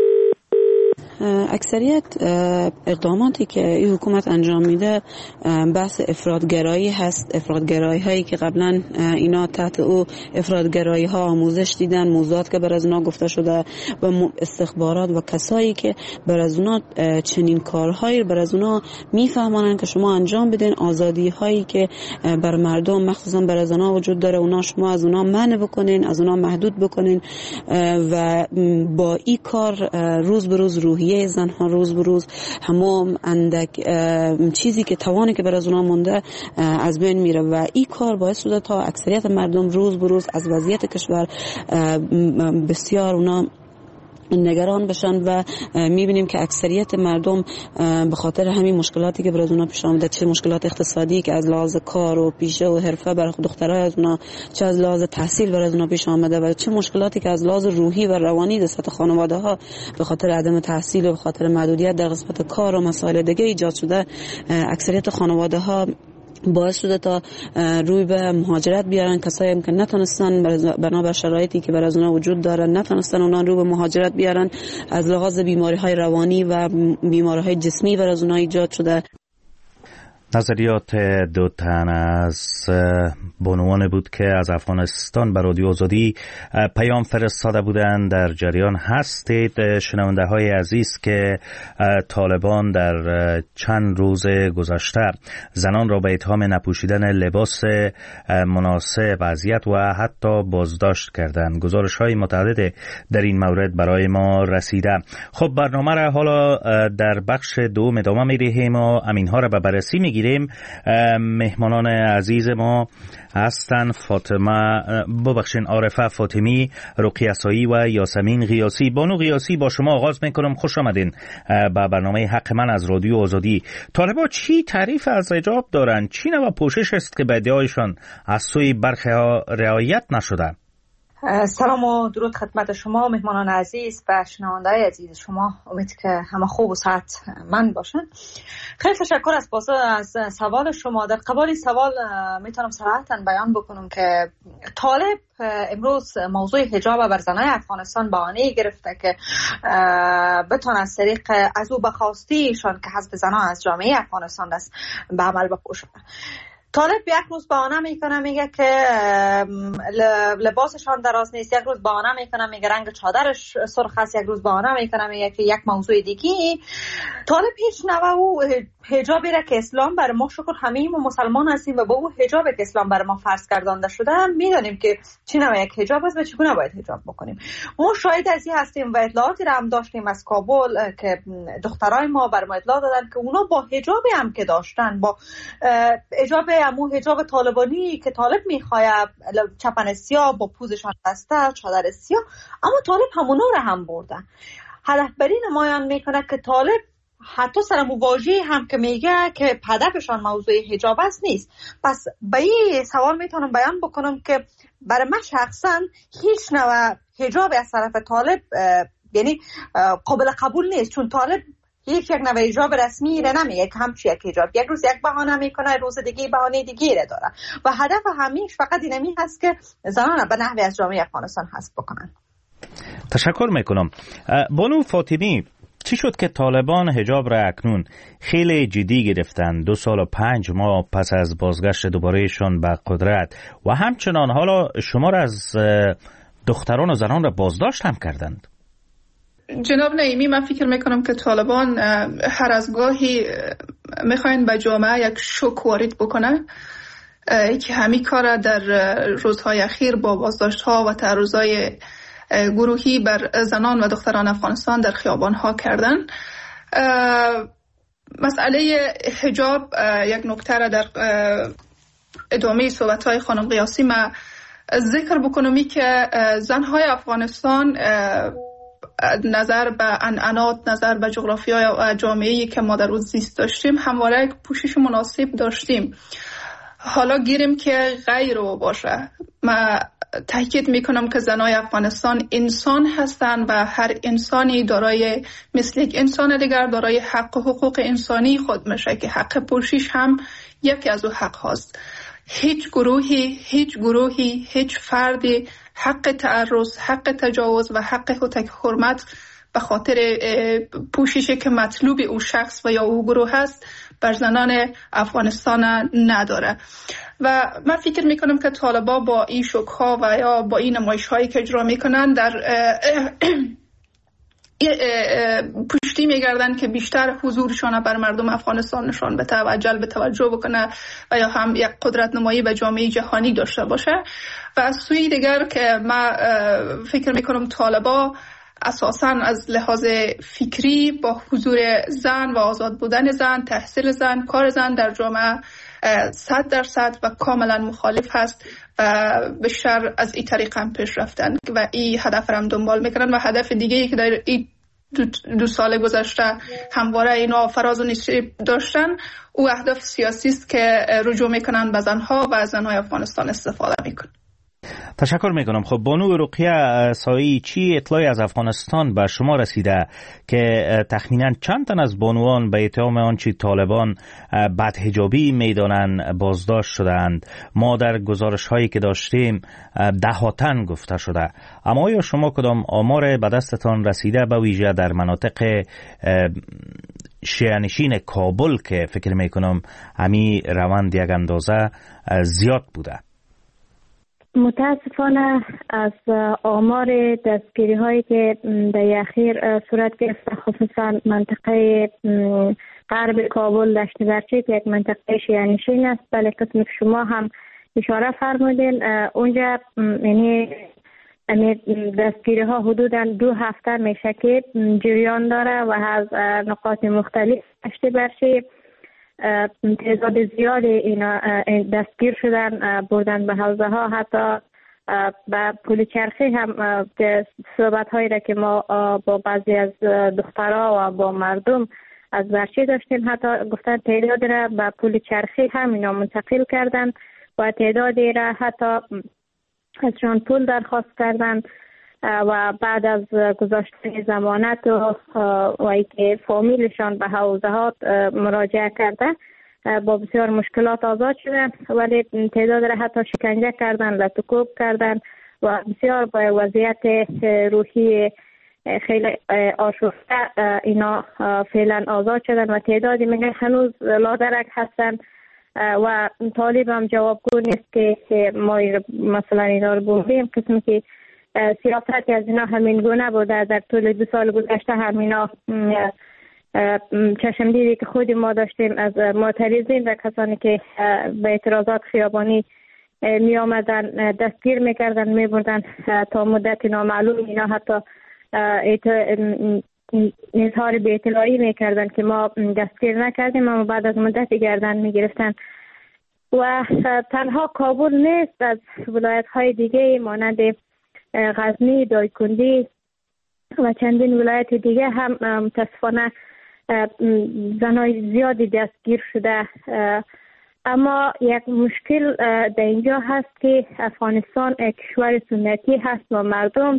اکثریت اقداماتی که این حکومت انجام میده بحث افراطگرایی هست. افراطگرایی هایی که قبلا اینا تحت او افراطگرایی ها آموزش دیدن، موضوعات که بر از اونا گفته شده و استخبارات و کسایی که بر از اونا چنین کارهایی بر از اونا میفهمانن که شما انجام بدین. آزادی هایی که بر مردم مخصوصا بر از اونا وجود داره، اونا شما از اونا منع بکنین، از اونا محدود بکنین و با این کار روز به روز روحیه زنها روز به روز همون اندک چیزی که توانی که بر از اونا مونده از بین میره و این کار باعث شده تا اکثریت مردم روز به روز از وضعیت کشور بسیار اونا نگران بشن و میبینیم که اکثریت مردم به خاطر همین مشکلاتی که برای اونا پیش آمده، چه مشکلات اقتصادی که از لحاظ کار و پیشه و حرفه برای دخترای از اونا، چه از لحاظ تحصیل برای اونا پیش آمده و چه مشکلاتی که از لحاظ روحی و روانی در سطح خانواده ها به خاطر عدم تحصیل و به خاطر محدودیت در قسمت کار و مسائل دیگه ایجاد شده. اکثریت خانواده ها باعث شده تا روی به مهاجرت بیارن. کسایی هم که نتونستن بنابر شرایطی که بر از اونا وجود داره نتونستن اونا رو به مهاجرت بیارن. از لحاظ بیماری های روانی و بیماری های جسمی بر از اونا ایجاد شده. نظریات 2 تن از بانوان بود که از افغانستان به رادیو آزادی پیام فرستاده بودند. در جریان هستید شنونده های عزیز که طالبان در چند روز گذشته زنان را به اتهام نپوشیدن لباس مناسب اذیت و حتی بازداشت کردند. گزارش های متعدد در این مورد برای ما رسیده. خب برنامه را حالا در بخش 2 ادامه می‌دهیم و همینها را به بررسی می‌گیریم. مهمانان عزیز ما هستند عارفه فاطمی، رقیه سایی و یاسمین غیاسی. بانو غیاسی با شما آغاز میکنم. خوش آمدین به برنامه حق من از رادیو آزادی. طالبا چی تعریف از حجاب دارند؟ چی نوع پوشش است که به ادعایشان از سوی برخی ها رعایت نشده؟ سلام و درود خدمت شما مهمانان عزیز و شنونده‌های عزیز شما. امید که همه خوب و صحتمند باشن. خیلی تشکر از پاسخ از سوال شما. در قبال سوال میتونم صراحتاً بیان بکنم که طالب امروز موضوع حجاب بر زنای افغانستان بهانه گرفته که بتونه از طریق از او بخواستیشان که حزب زنان از جامعه افغانستان دست به عمل بکشن. طالب یک روز بهانه میکنه میگه که لباسشان دراز نیست، یک روز بهانه میکنه میگه رنگ چادرش سرخ است، یک روز بهانه میکنه میگه که یک موضوع دیگه. طالب هیچ نوع او حجابی را که اسلام بر ما، شکر همه ما مسلمان هستیم و با او حجابی که اسلام بر ما فرض گردانده شده میدونیم که چی نوع یک حجاب است و چگونه باید حجاب بکنیم. ما شاهد از این هستیم و اطلاعاتی را هم داشتیم از کابل که دخترای ما بر ما اطلاع دادن که اونا با حجابی هم که داشتن، با حجاب طالبانی که طالب میخواه، چپن سیاه با پوزشان بسته، چادر سیاه، اما طالب همونا رو هم بردن. هدف بر این نمایان میکنه که طالب حتی سر مواجهی هم که میگه که هدفشان موضوع حجاب است نیست. پس به این سوال میتونم بیان بکنم که برای من شخصا هیچ نوع حجاب از طرف طالب یعنی قابل قبول نیست، چون طالب یک نوع حجاب رسمی را نمیگه که همچی یک حجاب، یک روز یک بهانه میکنه، روز دیگه بهانه دیگه را داره و هدف همیش فقط اینمی هست که زنان به نحوی از جامعه افغانستان حذف بکنن. تشکر میکنم. بانو فاطمی، چی شد که طالبان حجاب را اکنون خیلی جدی گرفتن 2 سال و 5 ماه پس از بازگشت دوبارهشان به قدرت و همچنان حالا شما را از دختران و زنان را بازداشت هم کردند؟ جناب نعیمی، من فکر میکنم که طالبان هر از گاهی میخواین به جامعه یک شوک وارد بکنه که همین کار در روزهای اخیر با بازداشت‌ها و تعرض‌های گروهی بر زنان و دختران افغانستان در خیابان‌ها کردن. مسئله حجاب یک نکته را در ادامه صحبت‌های خانم قیاسی ما ذکر بکنمی که زن‌های افغانستان نظر به عنعنات، نظر به جغرافیای و جامعه‌ای که ما در اون زیست داشتیم همواره یک پوشش مناسب داشتیم. حالا گیریم که غیر باشه. ما تاکید میکنم که زنای افغانستان انسان هستند و هر انسانی دارای مثل یک انسان دیگر دارای حق و حقوق انسانی خود میشه که حق پوشش هم یکی از او حق هاست. هیچ گروهی، هیچ فردی حق تعرض، حق تجاوز و حق هتک حرمت به خاطر پوششی که مطلوب او شخص و یا او گروه هست بر زنان افغانستان نداره. و من فکر میکنم که طالبا با این شوک‌ها و یا با این نمایش‌هایی که اجرا میکنن در پشتی میگردن که بیشتر حضورشان بر مردم افغانستان نشان بده و جلب توجه بکنه و یا هم یک قدرت نمایی به جامعه جهانی داشته باشه. و از سوی دیگر که من فکر میکنم طالبا اساساً از لحاظ فکری با حضور زن و آزاد بودن زن، تحصیل زن، کار زن در جامعه 100% و کاملا مخالف هست و بیشتر از این طریق هم پیش رفتن و این هدف هم دنبال میکنن و هدف دیگه‌ای که در این دو سال گذشته همواره اینا فراز و نشیب داشتن او اهداف سیاسی است که رجوع میکنن به زنها و از زنهای افغانستان استفاده میکنن. تشکر میکنم. خب بانو رقیه سایی، چی اطلاعی از افغانستان به شما رسیده که تخمینا چند تن از بانوان به اتهام آنچه طالبان بدحجابی میدانند بازداشت شدند؟ ما در گزارش هایی که داشتیم 10 تن گفته شده، اما یا شما کدام آمار به دستتان رسیده به ویژه در مناطق شیعه‌نشین کابل که فکر میکنم همی روند یک اندازه زیاد بوده؟ متاسفانه از آمار دستگیری هایی که در اخیر صورت گرفت خصوصا منطقه غرب کابل دشت برچی که یک منطقه شیعه‌نشین است، بله قسم شما هم اشاره فرمودین، اونجا یعنی دستگیری ها حدودا 2 هفته میشه که جریان داره و از نقاط مختلف دشت برچی تعداد زیاد اینا دستگیر شدن، بردن به حوزه ها، حتی به پل چرخی هم که صحبت هایی را که ما با بعضی از دخترها و با مردم از برچی داشتیم، حتی گفتن تعداد را به پل چرخی هم اینا منتقل کردن و تعدادی را حتی از جان پول درخواست کردن و بعد از گذاشتن ضمانت و اینکه فامیلشان به حوزه ها مراجعه کرده با بسیار مشکلات آزاد شدن، ولی تعداد را حتی شکنجه کردن، لطوکوب کردن و بسیار با وضعیت روحی خیلی آشفته اینا فعلا آزاد شدن و تعدادی میگن هنوز لادرک هستن و طالب هم جوابگو نیست که ما مثلا اینا رو بودیم. قسمی که سیاستی از اینا همین گونه بوده در طول 2 سال گذشته، همینا چشمدیدی که خود ما داشتیم از معترضین و کسانی که به اعتراضات خیابانی می آمدن دستگیر میکردن، می بردن تا مدت نامعلوم. اینا حتی اظهار به اطلاعی میکردن که ما دستگیر نکردیم، اما بعد از مدتی گردن میگرفتن. و تنها کابل نیست، از ولایت های دیگه مانند غزنی، دایکندی و چندین ولایت دیگه هم متاسفانه زنای زیادی دستگیر شده. اما یک مشکل در اینجا هست که افغانستان کشور سنتی هست و مردم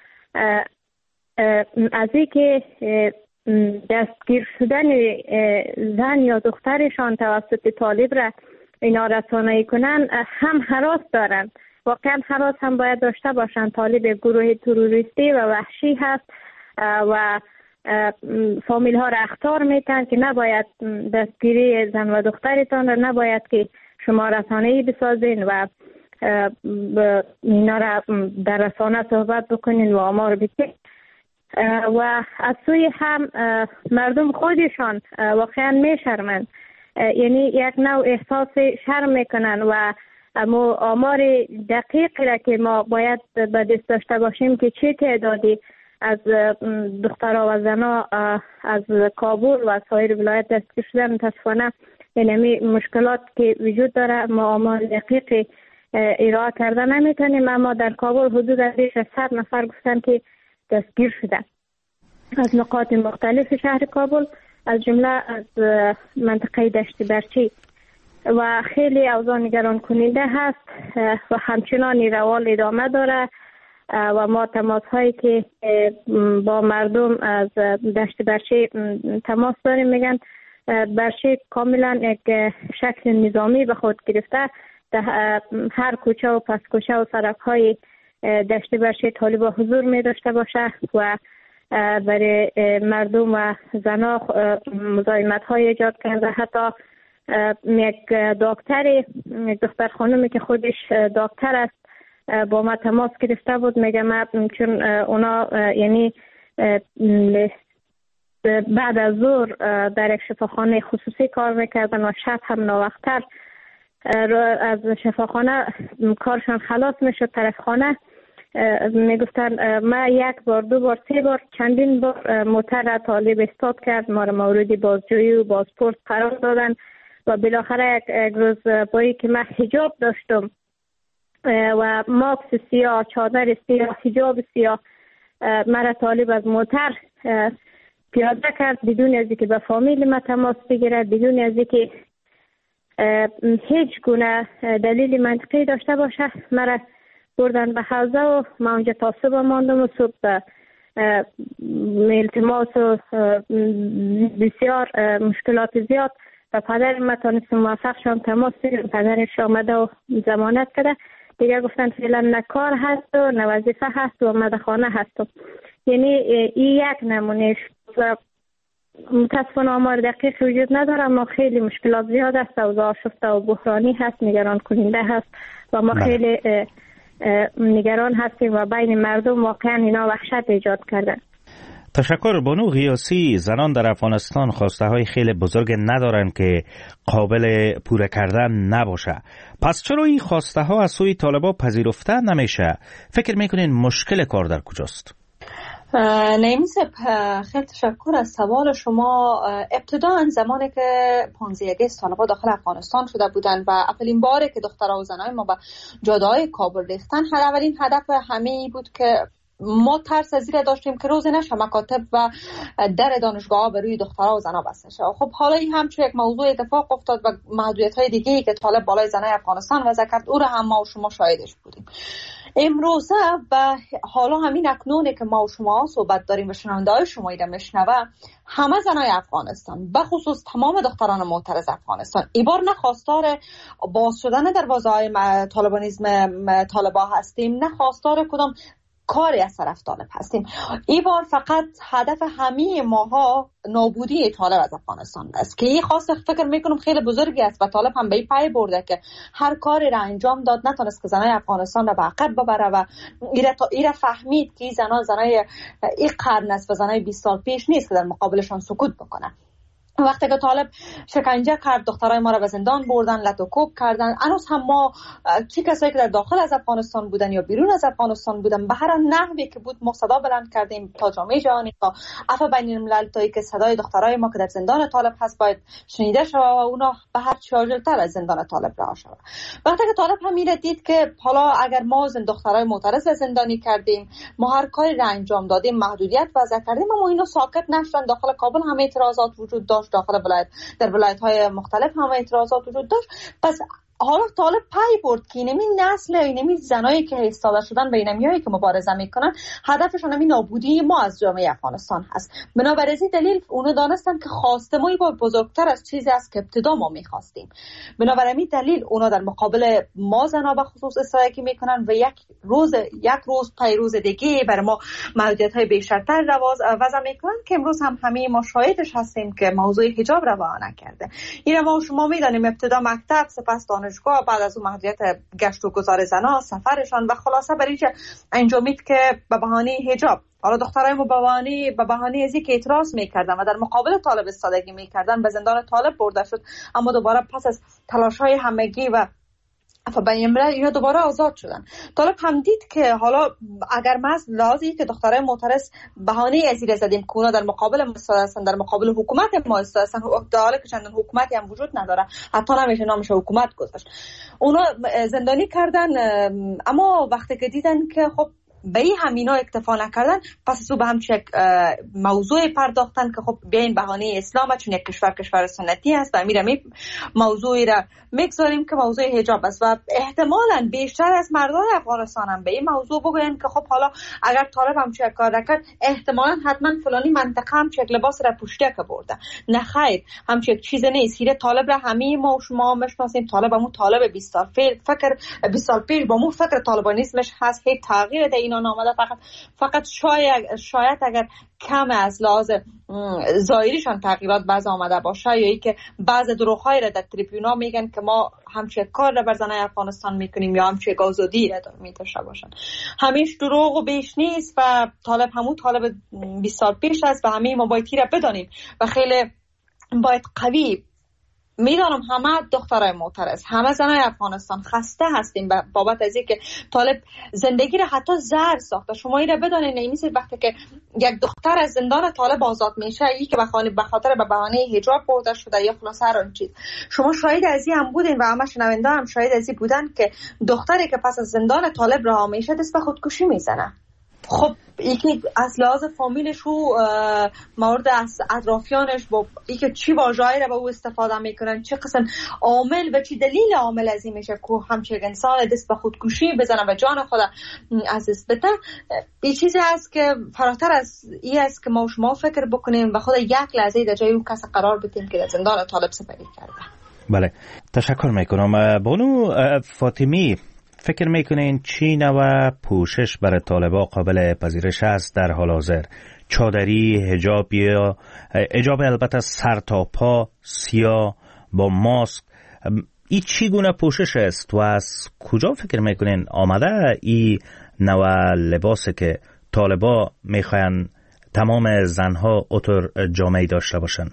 از اینکه دستگیر شدن زن یا دخترشان توسط طالب را اینا رسانه‌ای کنن هم هراس دارن. واقعا هراس هم باید داشته باشن. طالب گروه تروریستی و وحشی هست و فامیل ها را اخطار میتن که نباید دستگیری زن و دخترتان را نباید که شما رسانه‌ای بسازین و اینا را در رسانه صحبت بکنین و آمار بکنین. و از سوی هم مردم خودشان واقعا میشرمند، یعنی یک نوع احساس شرم میکنن و اما آمار دقیقی را که ما باید به دست داشته باشیم که چه تعدادی از دخترها و زنها از کابل و سایر ولایت دستگیر شدن، متاسفانه یعنی مشکلات که وجود داره ما آمار دقیقی ارائه کرده نمیتونیم، اما در کابل حدود بیش از 100 نفر گفتن که دستگیر شدن از نقاط مختلف شهر کابل، از جمله از منطقه دشت برچی و خیلی اوضاع نگران کننده هست و همچنان روال ادامه داره و ما تماس هایی که با مردم از دشت برچی تماس داریم میگن برچی کاملا یک شکل نظامی به خود گرفته، هر کوچه و پس کوچه و سرک های دشت برچی طالبا حضور می داشته باشه و برای مردم و زنها مزاحمت های ایجاد کرده. حتی یک دختر خانومی که خودش دکتر است با ما تماس گرفته بود، میگه من چون اونا یعنی بعد از ظهر در یک شفاخانه خصوصی کار میکردن و شب هم ناوقتر از شفاخانه کارشان خلاص میشد طرف خانه، میگفتن ما یک بار دو بار سه بار چندین بار موتر طالب استاد کرد، ما را مورد بازجویی و بازپرس قرار دادن و بالاخره یک روز بایی که من حجاب داشتم و ماکس سیاه، چادر سیاه، حجاب سیاه، مرا طالب از موتر پیاده کرد بدون از اینکه به فامیل ما تماس بگیرد، بدون از اینکه هیچ گونه دلیل منطقی داشته باشه. مرا بردن به حوزه و ما اونجا تا صبح ماندم و صبح التماس و بسیار مشکلات زیاد و پدر ما تانست موفق شام تماس بگیرم، پدرش آمده و ضمانت کرده دیگه، گفتن فعلا نه کار هست و نه وظیفه هست و آمده خانه هست. یعنی این یک نمونه و متاسفانه آمار دقیق وجود نداره، اما خیلی مشکلات زیاد است، اوضاع شفته و بحرانی هست، نگران کننده هست و ما خیلی نگران هستیم و بین مردم واقعا اینا وحشت ایجاد کرده. تشکر. بانو غیاسی، زنان در افغانستان خواسته های خیلی بزرگ ندارن که قابل پوره کردن نباشه، پس چرا این خواسته ها از سوی طالبا پذیرفته نمیشه؟ فکر میکنین مشکل کار در کجاست؟ نعیم صاحب خیلی تشکر از سوال شما. ابتداً زمانی که 15 آگوست طالبان داخل افغانستان شده بودند و اولین باره که دخترها و زنای ما به جاده‌های کابل ریختن، اولین هدف همه بود که ما ترس از این داشتیم که روز نشه مکاتب و در دانشگاه‌ها به روی دخترها و زنها بسته شه. خب حالا این هم چون یک موضوع اتفاق افتاد و محدودیت‌های دیگه‌ای که طالب بالای زنای افغانستان وضع کرد، او را هم ما و شما شاهدش بودیم. امروزه و حالا همین اکنونه که ما و شما صحبت داریم و شنونده‌های شما ایده میشنوه، همه زنای افغانستان بخصوص تمام دختران معترض افغانستان این بار نه خواستار باز شدن دروازه‌های طالبانیسم طالبا هستیم، نه خواستار کدام کاری از طرف طالب هستیم. این بار فقط هدف همه ماها نابودی طالب از افغانستان است که این خاص فکر میکنم خیلی بزرگی است و طالب هم به این پای برده که هر کاری را انجام داد نتونست که زنای افغانستان را به عقب ببره و ایره فهمید که زنای این قرن است و زنای 20 سال پیش نیست که در مقابلشان سکوت بکنه. وقتی که طالب شکنجه کرد، دخترای ما را به زندان بردن، لط و کوب کردن، هنوز هم ما چه کسایی که در داخل از افغانستان بودن یا بیرون از افغانستان بودن به هر نحوی که بود ما صدا بلند کردیم تا جامعه جهانی، تا عفو بین الملل، تا که صدای دخترای ما که در زندان طالب هست باید شنیده شود و اونا به هر چه عاجل‌تر از زندان طالب رها شود. وقتی که طالب هم میره دید که حالا اگر ما دخترای معترض زندانی کردیم، ما هر کاری را انجام دادیم، محدودیت وضع کردیم، اما اینا ساکت نشدن. داخل کابل هم اعتراضات وجود داشت، داخل در ولایت‌های مختلف هم اعتراضات وجود داشت. پس حالا طالب پای برد که اینمی نسل، اینمی زنایی که ایستاده شدن و اینمیایی که مبارزه میکنن هدفشون همین نابودی ما از جامعه افغانستان هست. بنابراین دلیل اونو دانستن که خواسته ما با بزرگتر از چیزی است که ابتدا ما میخواستیم. بنابراین دلیل اونا در مقابل ما زنا به خصوص استرایکی میکنن و یک روز پای روز دیگه برای ما محدودیت‌های بیشتر وضع میکنن که امروز هم همه ما شاهدش هستیم که موضوع حجاب رو بحانه کرده. این ما شما میدانیم ابتدا مکتب، سپس دانشگاه دانشگاه، بعد از اون محدودیت گشت و گذار زنان، سفرشان و خلاصه بر اینکه انجامید که به بهانه حجاب حالا دخترای ما به بهانه از اینکه اعتراض میکردن و در مقابل طالب استادگی میکردن به زندان طالب برده شد، اما دوباره پس از تلاش‌های همگی و فبایمره اینا دوباره آزاد شدن. طالب هم دید که حالا اگر ما از لحاظی که دخترای معترض بهانه ازیر زدیم که اونا در مقابل ما هستن، در مقابل حکومت ما هستن، در حالی که چندان حکومتی هم وجود نداره، حتی نمیشه نامش حکومت گذاشت، اونا زندانی کردن. اما وقتی که دیدن که خب به این همینا اکتفا نکردن، پس از او به همچه یک موضوع پرداختن که خب بیاین بهانه اسلام چون یک کشور سنتی است و میرم موضوعی را میگذاریم که موضوع حجاب است و احتمالاً بیشتر از مردان افغانستان هم به این موضوع بگوین که خب حالا اگر طالب همچه کار نکرد احتمالاً حتما فلانی منطقه همچه لباس را پوشیده که برده. نه خیر، همچه چیز نیست. سیره طالب را همه ما و شما میشناسیم. طالب همون طالب 20 سال پیش با مو فکر طالبانیسمش هست، هیچ تغییر در اینا نامده. فقط شاید اگر کم از لحاظ ظاهریشان تغییرات بعض آمده باشه یا ای که بعض دروغ‌های را در تریبیونا میگن که ما همچه کار را بر زنای افغانستان میکنیم یا همچه آزادی را میتوشه باشن. همیش دروغ و بیش نیست و طالب همون طالب 20 سال پیش است و همه ما باید را بدانیم و خیلی باید قوی. میدانم همه دخترای معترض، همه زنای افغانستان خسته هستیم بابت از اینکه طالب زندگی را حتی زهر ساخته. شما این را بدانید، نمیشه وقتی که یک دختر از زندان طالب آزاد میشه ای که به خاطر به بهانه حجاب برده شده یا خلاصه هر آن چیز، شما شاهد از این هم بودین و همه شنونده هم شاهد از این بودن که دختری که پس از زندان طالب رها میشه دست به خودکشی میزنه. خب یکی از لحاظ فامیلش و مورد از اطرافیانش با یکی چی واژه‌ای را به او استفاده میکنن، چه قسم عامل و چی دلیل عامل از این میشه که همچین انسان دست به خودکشی بزنه و جان خود از دست بده. این چیزی است که فراتر از این است که ما شما فکر بکنیم و خود یک لحظه در جای اون کس قرار بدیم که در زندان طالب سپری کرده. بله، تشکر میکنم. بانو فاطمی، فکر میکنین چی نوع پوشش برای طالبا قابل پذیرش است در حال حاضر؟ چادری، حجاب یا حجاب البته سر تا پا سیاه با ماسک، این چی گونه پوشش است و از کجا فکر میکنین آمده این نوع لباسی که طالبا میخواین تمام زنها اطور جامعی داشته باشن؟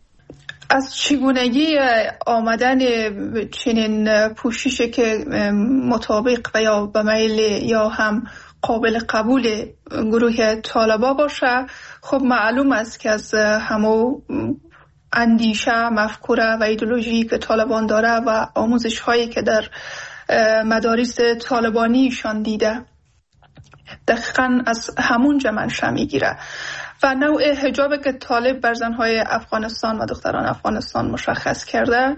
از چگونگی آمدن چنین پوششی که مطابق و یا به میل یا هم قابل قبول گروه طالبا باشه، خب معلوم است که از همو اندیشه، مفکوره و ایدئولوژی که طالبان داره و آموزش هایی که در مدارس طالبانیشان دیده دقیقاً از همون منشأ میگیره و نوع حجابی که طالب بر زنهای افغانستان و دختران افغانستان مشخص کرده،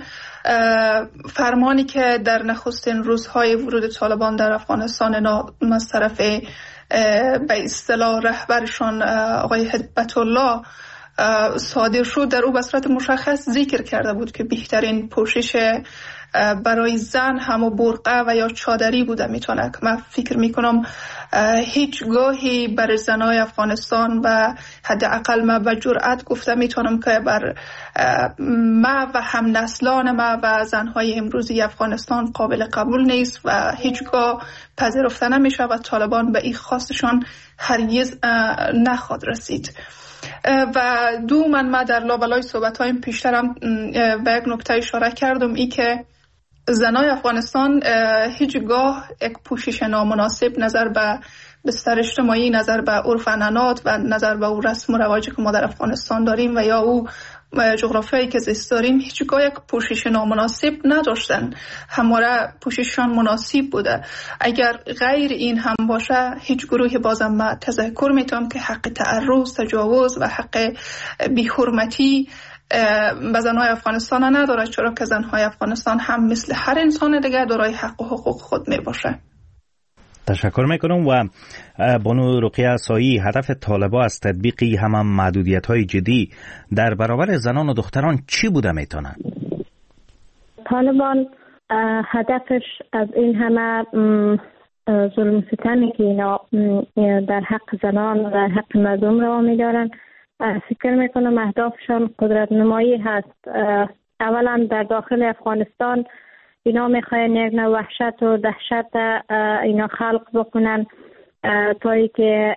فرمانی که در نخستین روزهای ورود طالبان در افغانستان از طرف به اصطلاح رهبرشان آقای هیبت الله صادر شد، در او به صورت مشخص ذکر کرده بود که بهترین پوشش برای زن همو برقه و یا چادری بوده میتونه. من فکر میکنم هیچ گاهی بر زنای افغانستان و حداقل من به جرأت گفته میتونم که بر ما و هم نسلان ما و زنهای امروزی افغانستان قابل قبول نیست و هیچگاه پذیرفته نمیشه و طالبان به این خواستشان هرگز نخواهد رسید. و من در لابلای صحبت‌هایم پیشترم به یک نکته اشاره کردم، ای که زنای افغانستان هیچگاه یک پوشش نامناسب نظر به بستر اجتماعی، نظر به عرف عنعنات و نظر به او رسم و رواجی که ما در افغانستان داریم و یا او جغرافیایی که زیست داریم هیچگاه یک پوشش نامناسب نداشتن. همواره پوشششان مناسب بوده. اگر غیر این هم باشه هیچ گروهی بازم ما تذکر میتونم که حق تعرض، تجاوز و حق بی‌حرمتی به زنهای افغانستان نداره، چرا که زنهای افغانستان هم مثل هر انسان دیگر دارای حق و حقوق خود می باشه. تشکر میکنم. و بانو رقیه سایی، هدف طالبا از تطبیقی هم محدودیت‌های جدی در برابر زنان و دختران چی بوده میتونه؟ طالبان هدفش از این همه ظلم ستمی که اینا در حق زنان و در حق مردم را میدارن، فکر میکنم اهدافشان قدرت نمایی هست. اولا در داخل افغانستان اینا میخواین یک نوع وحشت و دهشت اینا خلق بکنن تا ای که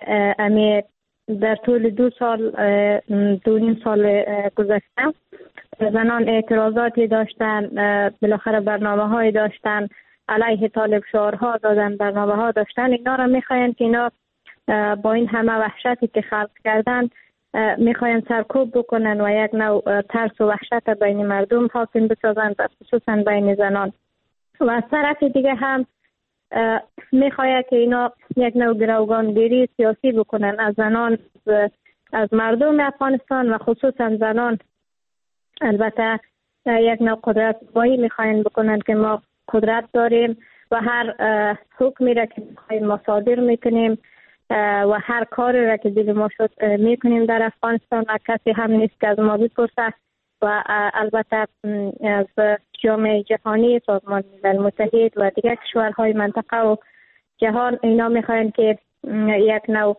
در طول 2 سال 2.5 سال گذشته زنان اعتراضاتی داشتن، بالاخره برنامه های داشتن علیه طالب شعارها دادن، برنامه ها داشتن. اینا را میخواین که اینا با این همه وحشتی که خلق کردن میخواین سرکوب بکنن و یک نوع ترس و وحشت بین مردم حاکم بسازن، خصوصا بین زنان. و از طرف دیگه هم میخواید که اینا یک نوع گروگانگیری سیاسی بکنن از زنان، از مردم افغانستان و خصوصا زنان. البته یک نوع قدرت بایی میخواین بکنن که ما قدرت داریم و هر حکمی را که میخوایم ما صادر میکنیم و هر کاری را که دل ما شد میکنیم در افغانستان و کسی هم نیست که از ما بپرسه. و البته از جامعه جهانی، سازمان ملل متحد و دیگر کشورهای منطقه و جهان اینا میخواین که یک نوع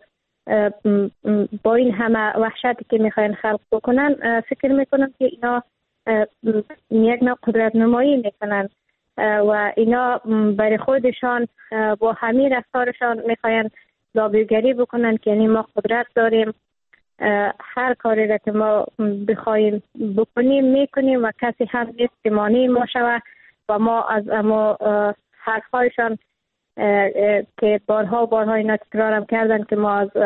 با این همه وحشتی که میخواین خلق بکنن فکر میکنم که اینا یک نوع قدرت نمایی میکنن و اینا برای خودشان با همین رفتارشان میخواین لابیگری بکنن که یعنی ما قدرت داریم، هر کاری را که ما بخوایم بکنیم میکنیم و کسی هم نیست که مانع ما شود. و ما از اما حرفهایشان که بارها اینا تکرارم کردن که ما از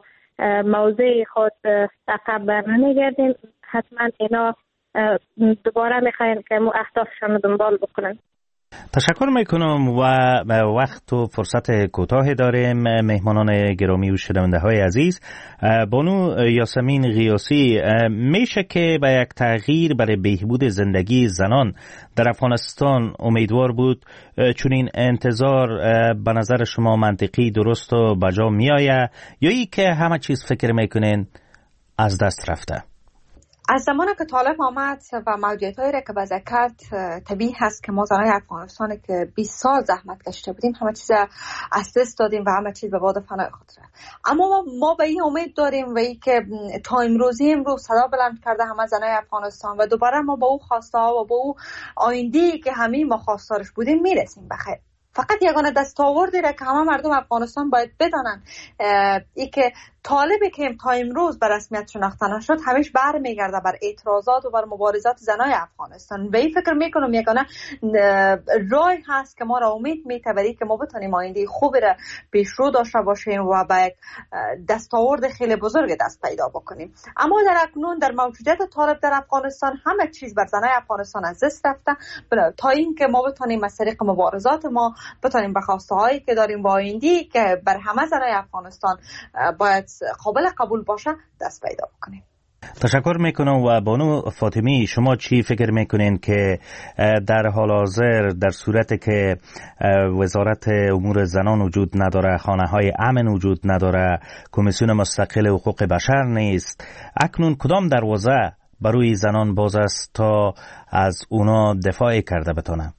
موضع خود عقب برنمیگردیم، حتما اینا دوباره میخواین که ما اهدافشان رو دنبال بکنن. تشکر میکنم و وقت و فرصت کوتاه داریم. مهمانان گرامی و شنونده های عزیز، بانو یاسمین غیاسی، میشه که به یک تغییر برای بهبود زندگی زنان در افغانستان امیدوار بود؟ چون این انتظار به نظر شما منطقی، درست و بجا میآید یا ای که همه چیز فکر میکنین از دست رفته؟ از زمانی که طالب آمد و موجودیت‌هایی را که بازی کرد، طبیعی هست که ما زنای افغانستان که 20 سال زحمت کشیده بودیم همه چیز از دست دادیم و همه چیز به باد فنای خود رفت. اما ما به این امید داریم و این که تا امروز صدا بلند کرده همه زنای افغانستان و دوباره ما با او خواسته ها و با او آینده‌ای که همه ما خواستارش بودیم میرسیم بخیر. فقط یگانه دستاوردی را که همه مردم افغانستان باید بدانن ای که طالبی که تا امروز به رسمیت شناخته نشد همیشه برمیگرده بر اعتراضات و بر مبارزات زنای افغانستان. به این فکر میکنم یگانه راه هست که ما را امید میده برای که ما بتونیم آینده خوبی را پیشرو داشته باشیم و به یک دستاورد خیلی بزرگ دست پیدا بکنیم. اما در اکنون در موجودیت طالب در افغانستان همه چیز بر زنای افغانستان از دست رفته تا اینکه ما بتونیم از طریق مبارزات ما بتونیم به خواسته هایی که داریم با آینده‌ای که بر همه زنای افغانستان باید قابل قبول باشه دست پیدا بکنیم. تشکر میکنم. و بانو فاطمی، شما چی فکر میکنین که در حال حاضر در صورتی که وزارت امور زنان وجود نداره، خانه های امن وجود نداره، کمیسیون مستقل حقوق بشر نیست، اکنون کدام دروازه برای زنان باز است تا از اونا دفاع کرده بتونه؟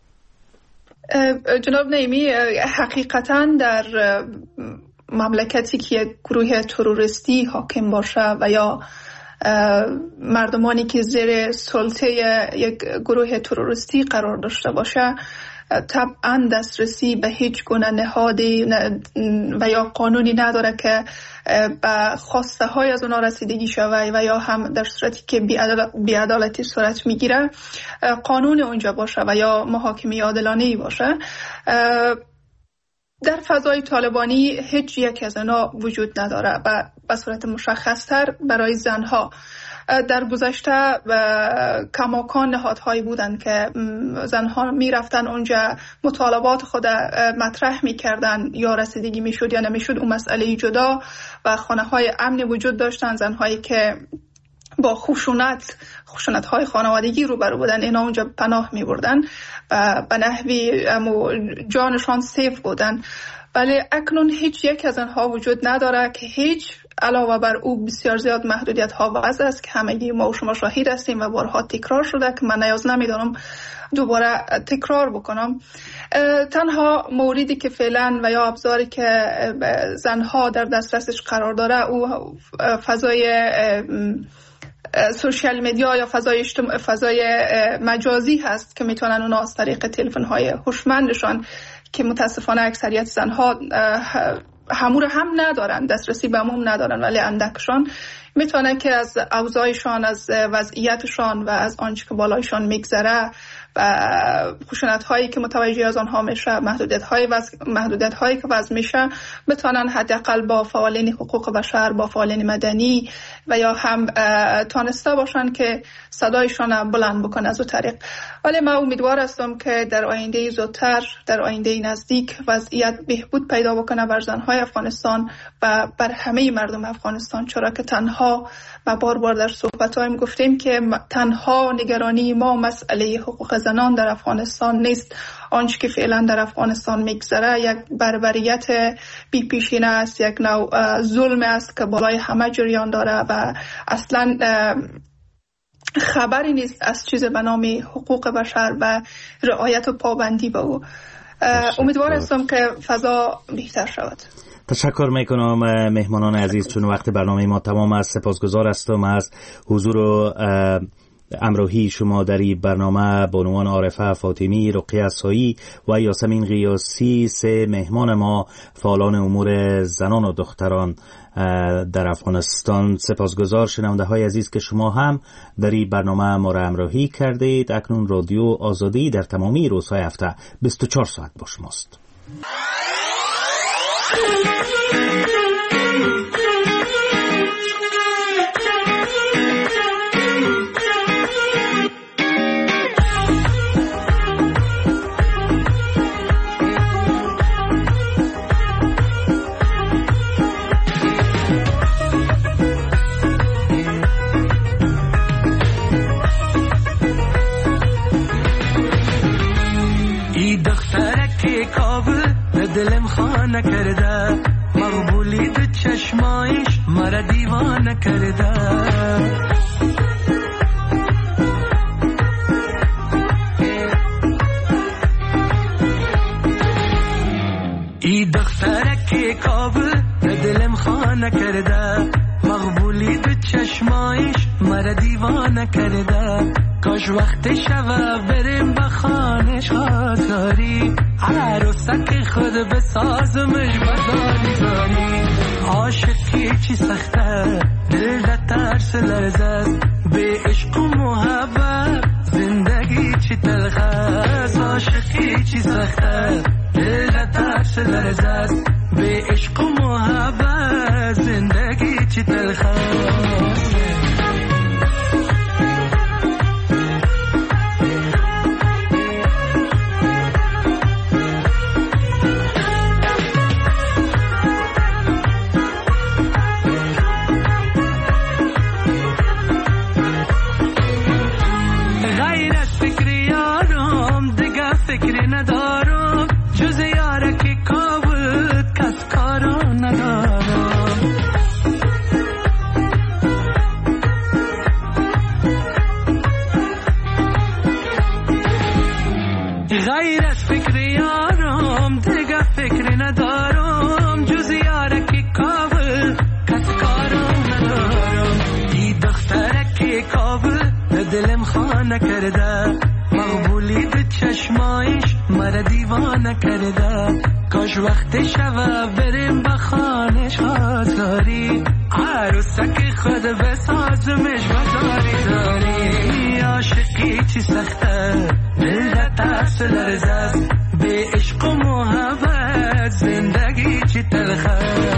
جناب نعیمی، حقیقتا در مملکتی که گروه تروریستی حاکم باشه و یا مردمانی که زیر سلطه یک گروه تروریستی قرار داشته باشه، طبعا دسترسی به هیچ گونه نهادی و یا قانونی نداره که به خواسته های از اونا رسیدگی شود و یا هم در صورتی که بی‌عدالتی صورت میگیره قانون اونجا باشه و یا محاکمه عادلانه‌ای باشه. در فضای طالبانی هیچ یک از اینا وجود نداره و به صورت مشخص‌تر برای زنها. در گذشته کماکان نهادهایی بودن که زنها میرفتن اونجا مطالبات خود مطرح میکردن، یا رسیدگی میشد یا نمیشد اون مسئله جدا، و خانه های امنی وجود داشتن. زنهایی که با خشونت های خانوادگی روبرو بودن اینا اونجا پناه می بردن و به نحوی جانشان سیف بودن. ولی اکنون هیچ یک از آنها وجود نداره که هیچ، علاوه بر او بسیار زیاد محدودیت ها وضع است که همگی ما و شما شاهد هستیم و بارها تکرار شده که من نیاز نمیدانم دوباره تکرار بکنم. تنها موردی که فعلا و یا ابزاری که زنها در دسترسش قرار داره او فضای سوشیال مدیا یا فضای مجازی هست که میتونن اونا از طریق تلفن‌های هوشمندشان که متاسفانه اکثریت زنها همور هم ندارن، دسترسی به هم ندارن، ولی اندکشان میتونن که از اوضاعشان، از وضعیتشان و از آنچه که بالایشان میگذره و خشونت هایی که متوجه از آنها میشه، محدودیت هایی که وضع میشه، بتونن حداقل با فعالین حقوق بشر، با فعالین مدنی و یا هم تانسته باشن که صدایشان بلند بکنه از اون طریق. ولی من امیدوار هستم که در آینده زودتر، در آینده نزدیک وضعیت بهبود پیدا بکنه بر زنهای افغانستان و بر همه مردم افغانستان، چرا که تنها و بار در صحبت‌هایم گفتیم که تنها نگرانی ما مسئله حقوق زنان در افغانستان نیست. آنچه که فعلا در افغانستان میگذره یک بربریت بی پیشینه است، یک نوع ظلم است که بالای همه جریان داره و اصلا خبری نیست از چیز به نام حقوق بشر و رعایت و پابندی به او. امیدوار هستم که فضا بهتر شود. تشکر میکنم مهمانان عزیز، چون وقت برنامه ما تمام است. سپاسگزار هستم از حضور و امروهی شما در این برنامه. بانوان عارفه فاطمی، رقیه سایی و یاسمین قیاسی، سه مهمان ما فعالان امور زنان و دختران در افغانستان. سپاسگزار شنونده های عزیز که شما هم در این برنامه ما را امروهی کردید. اکنون رادیو آزادی در تمامی روزهای هفته 24 ساعت با شماست. دلم خانه کرده، مقبولی تو چشمایش مرا دیوانه کرده. ای دختره که کابل دلم خانه کرده، مقبولی تو چشمایش مرا دیوانه کرده. کاش وقت شوه بریم به خانش خاطری، عروسک خود بسازمش بزاری داری. عاشقی چی سخته، دل ده ترس لرزه، به عشق و محبت زندگی چی تلخ است. عاشقی چی سخته، دل ده ترس لرزه، به عشق و محبت زندگی چی تلخ است. فکر ندارم جز یاره که کابل کس کارو ندارم. غیر از فکر یارم دیگه فکر ندارم، جز یاره که کابل کس کارو ندارم. ای دختره که کابل دلم خانه کرده، مقبولی تو چشمایش مرا دیوانه کرده. کاش وقت شوه بریم به خانش خاطری، عروسک خود بسازمش بزاری داری. عاشقی چی سخته، دل ده ترس لرزه، به عشق و محبت زندگی چی تلخه.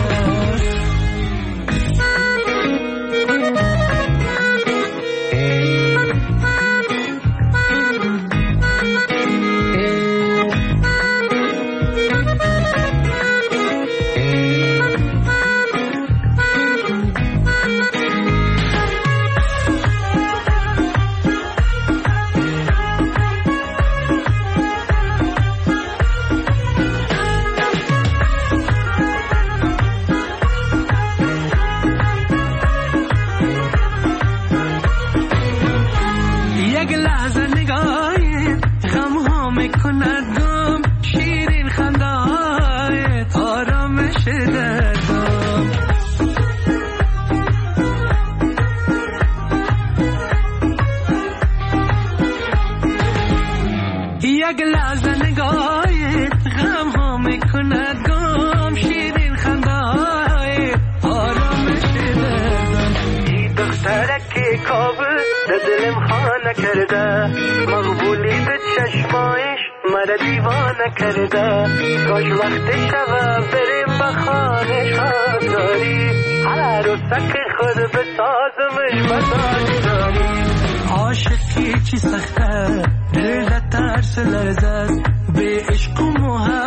کند گم شیرین خندهای آرامش دردم. این دخترک کابل دلم ها نکرده، مقبولی به چشمایش مرا دیوانه کرده. کاش وقت شبه بریم به خانش داری، عروسک خود به سازمش بساز داری. عاشقی چی سخته، دل ترس لرزد، به عشق و محبت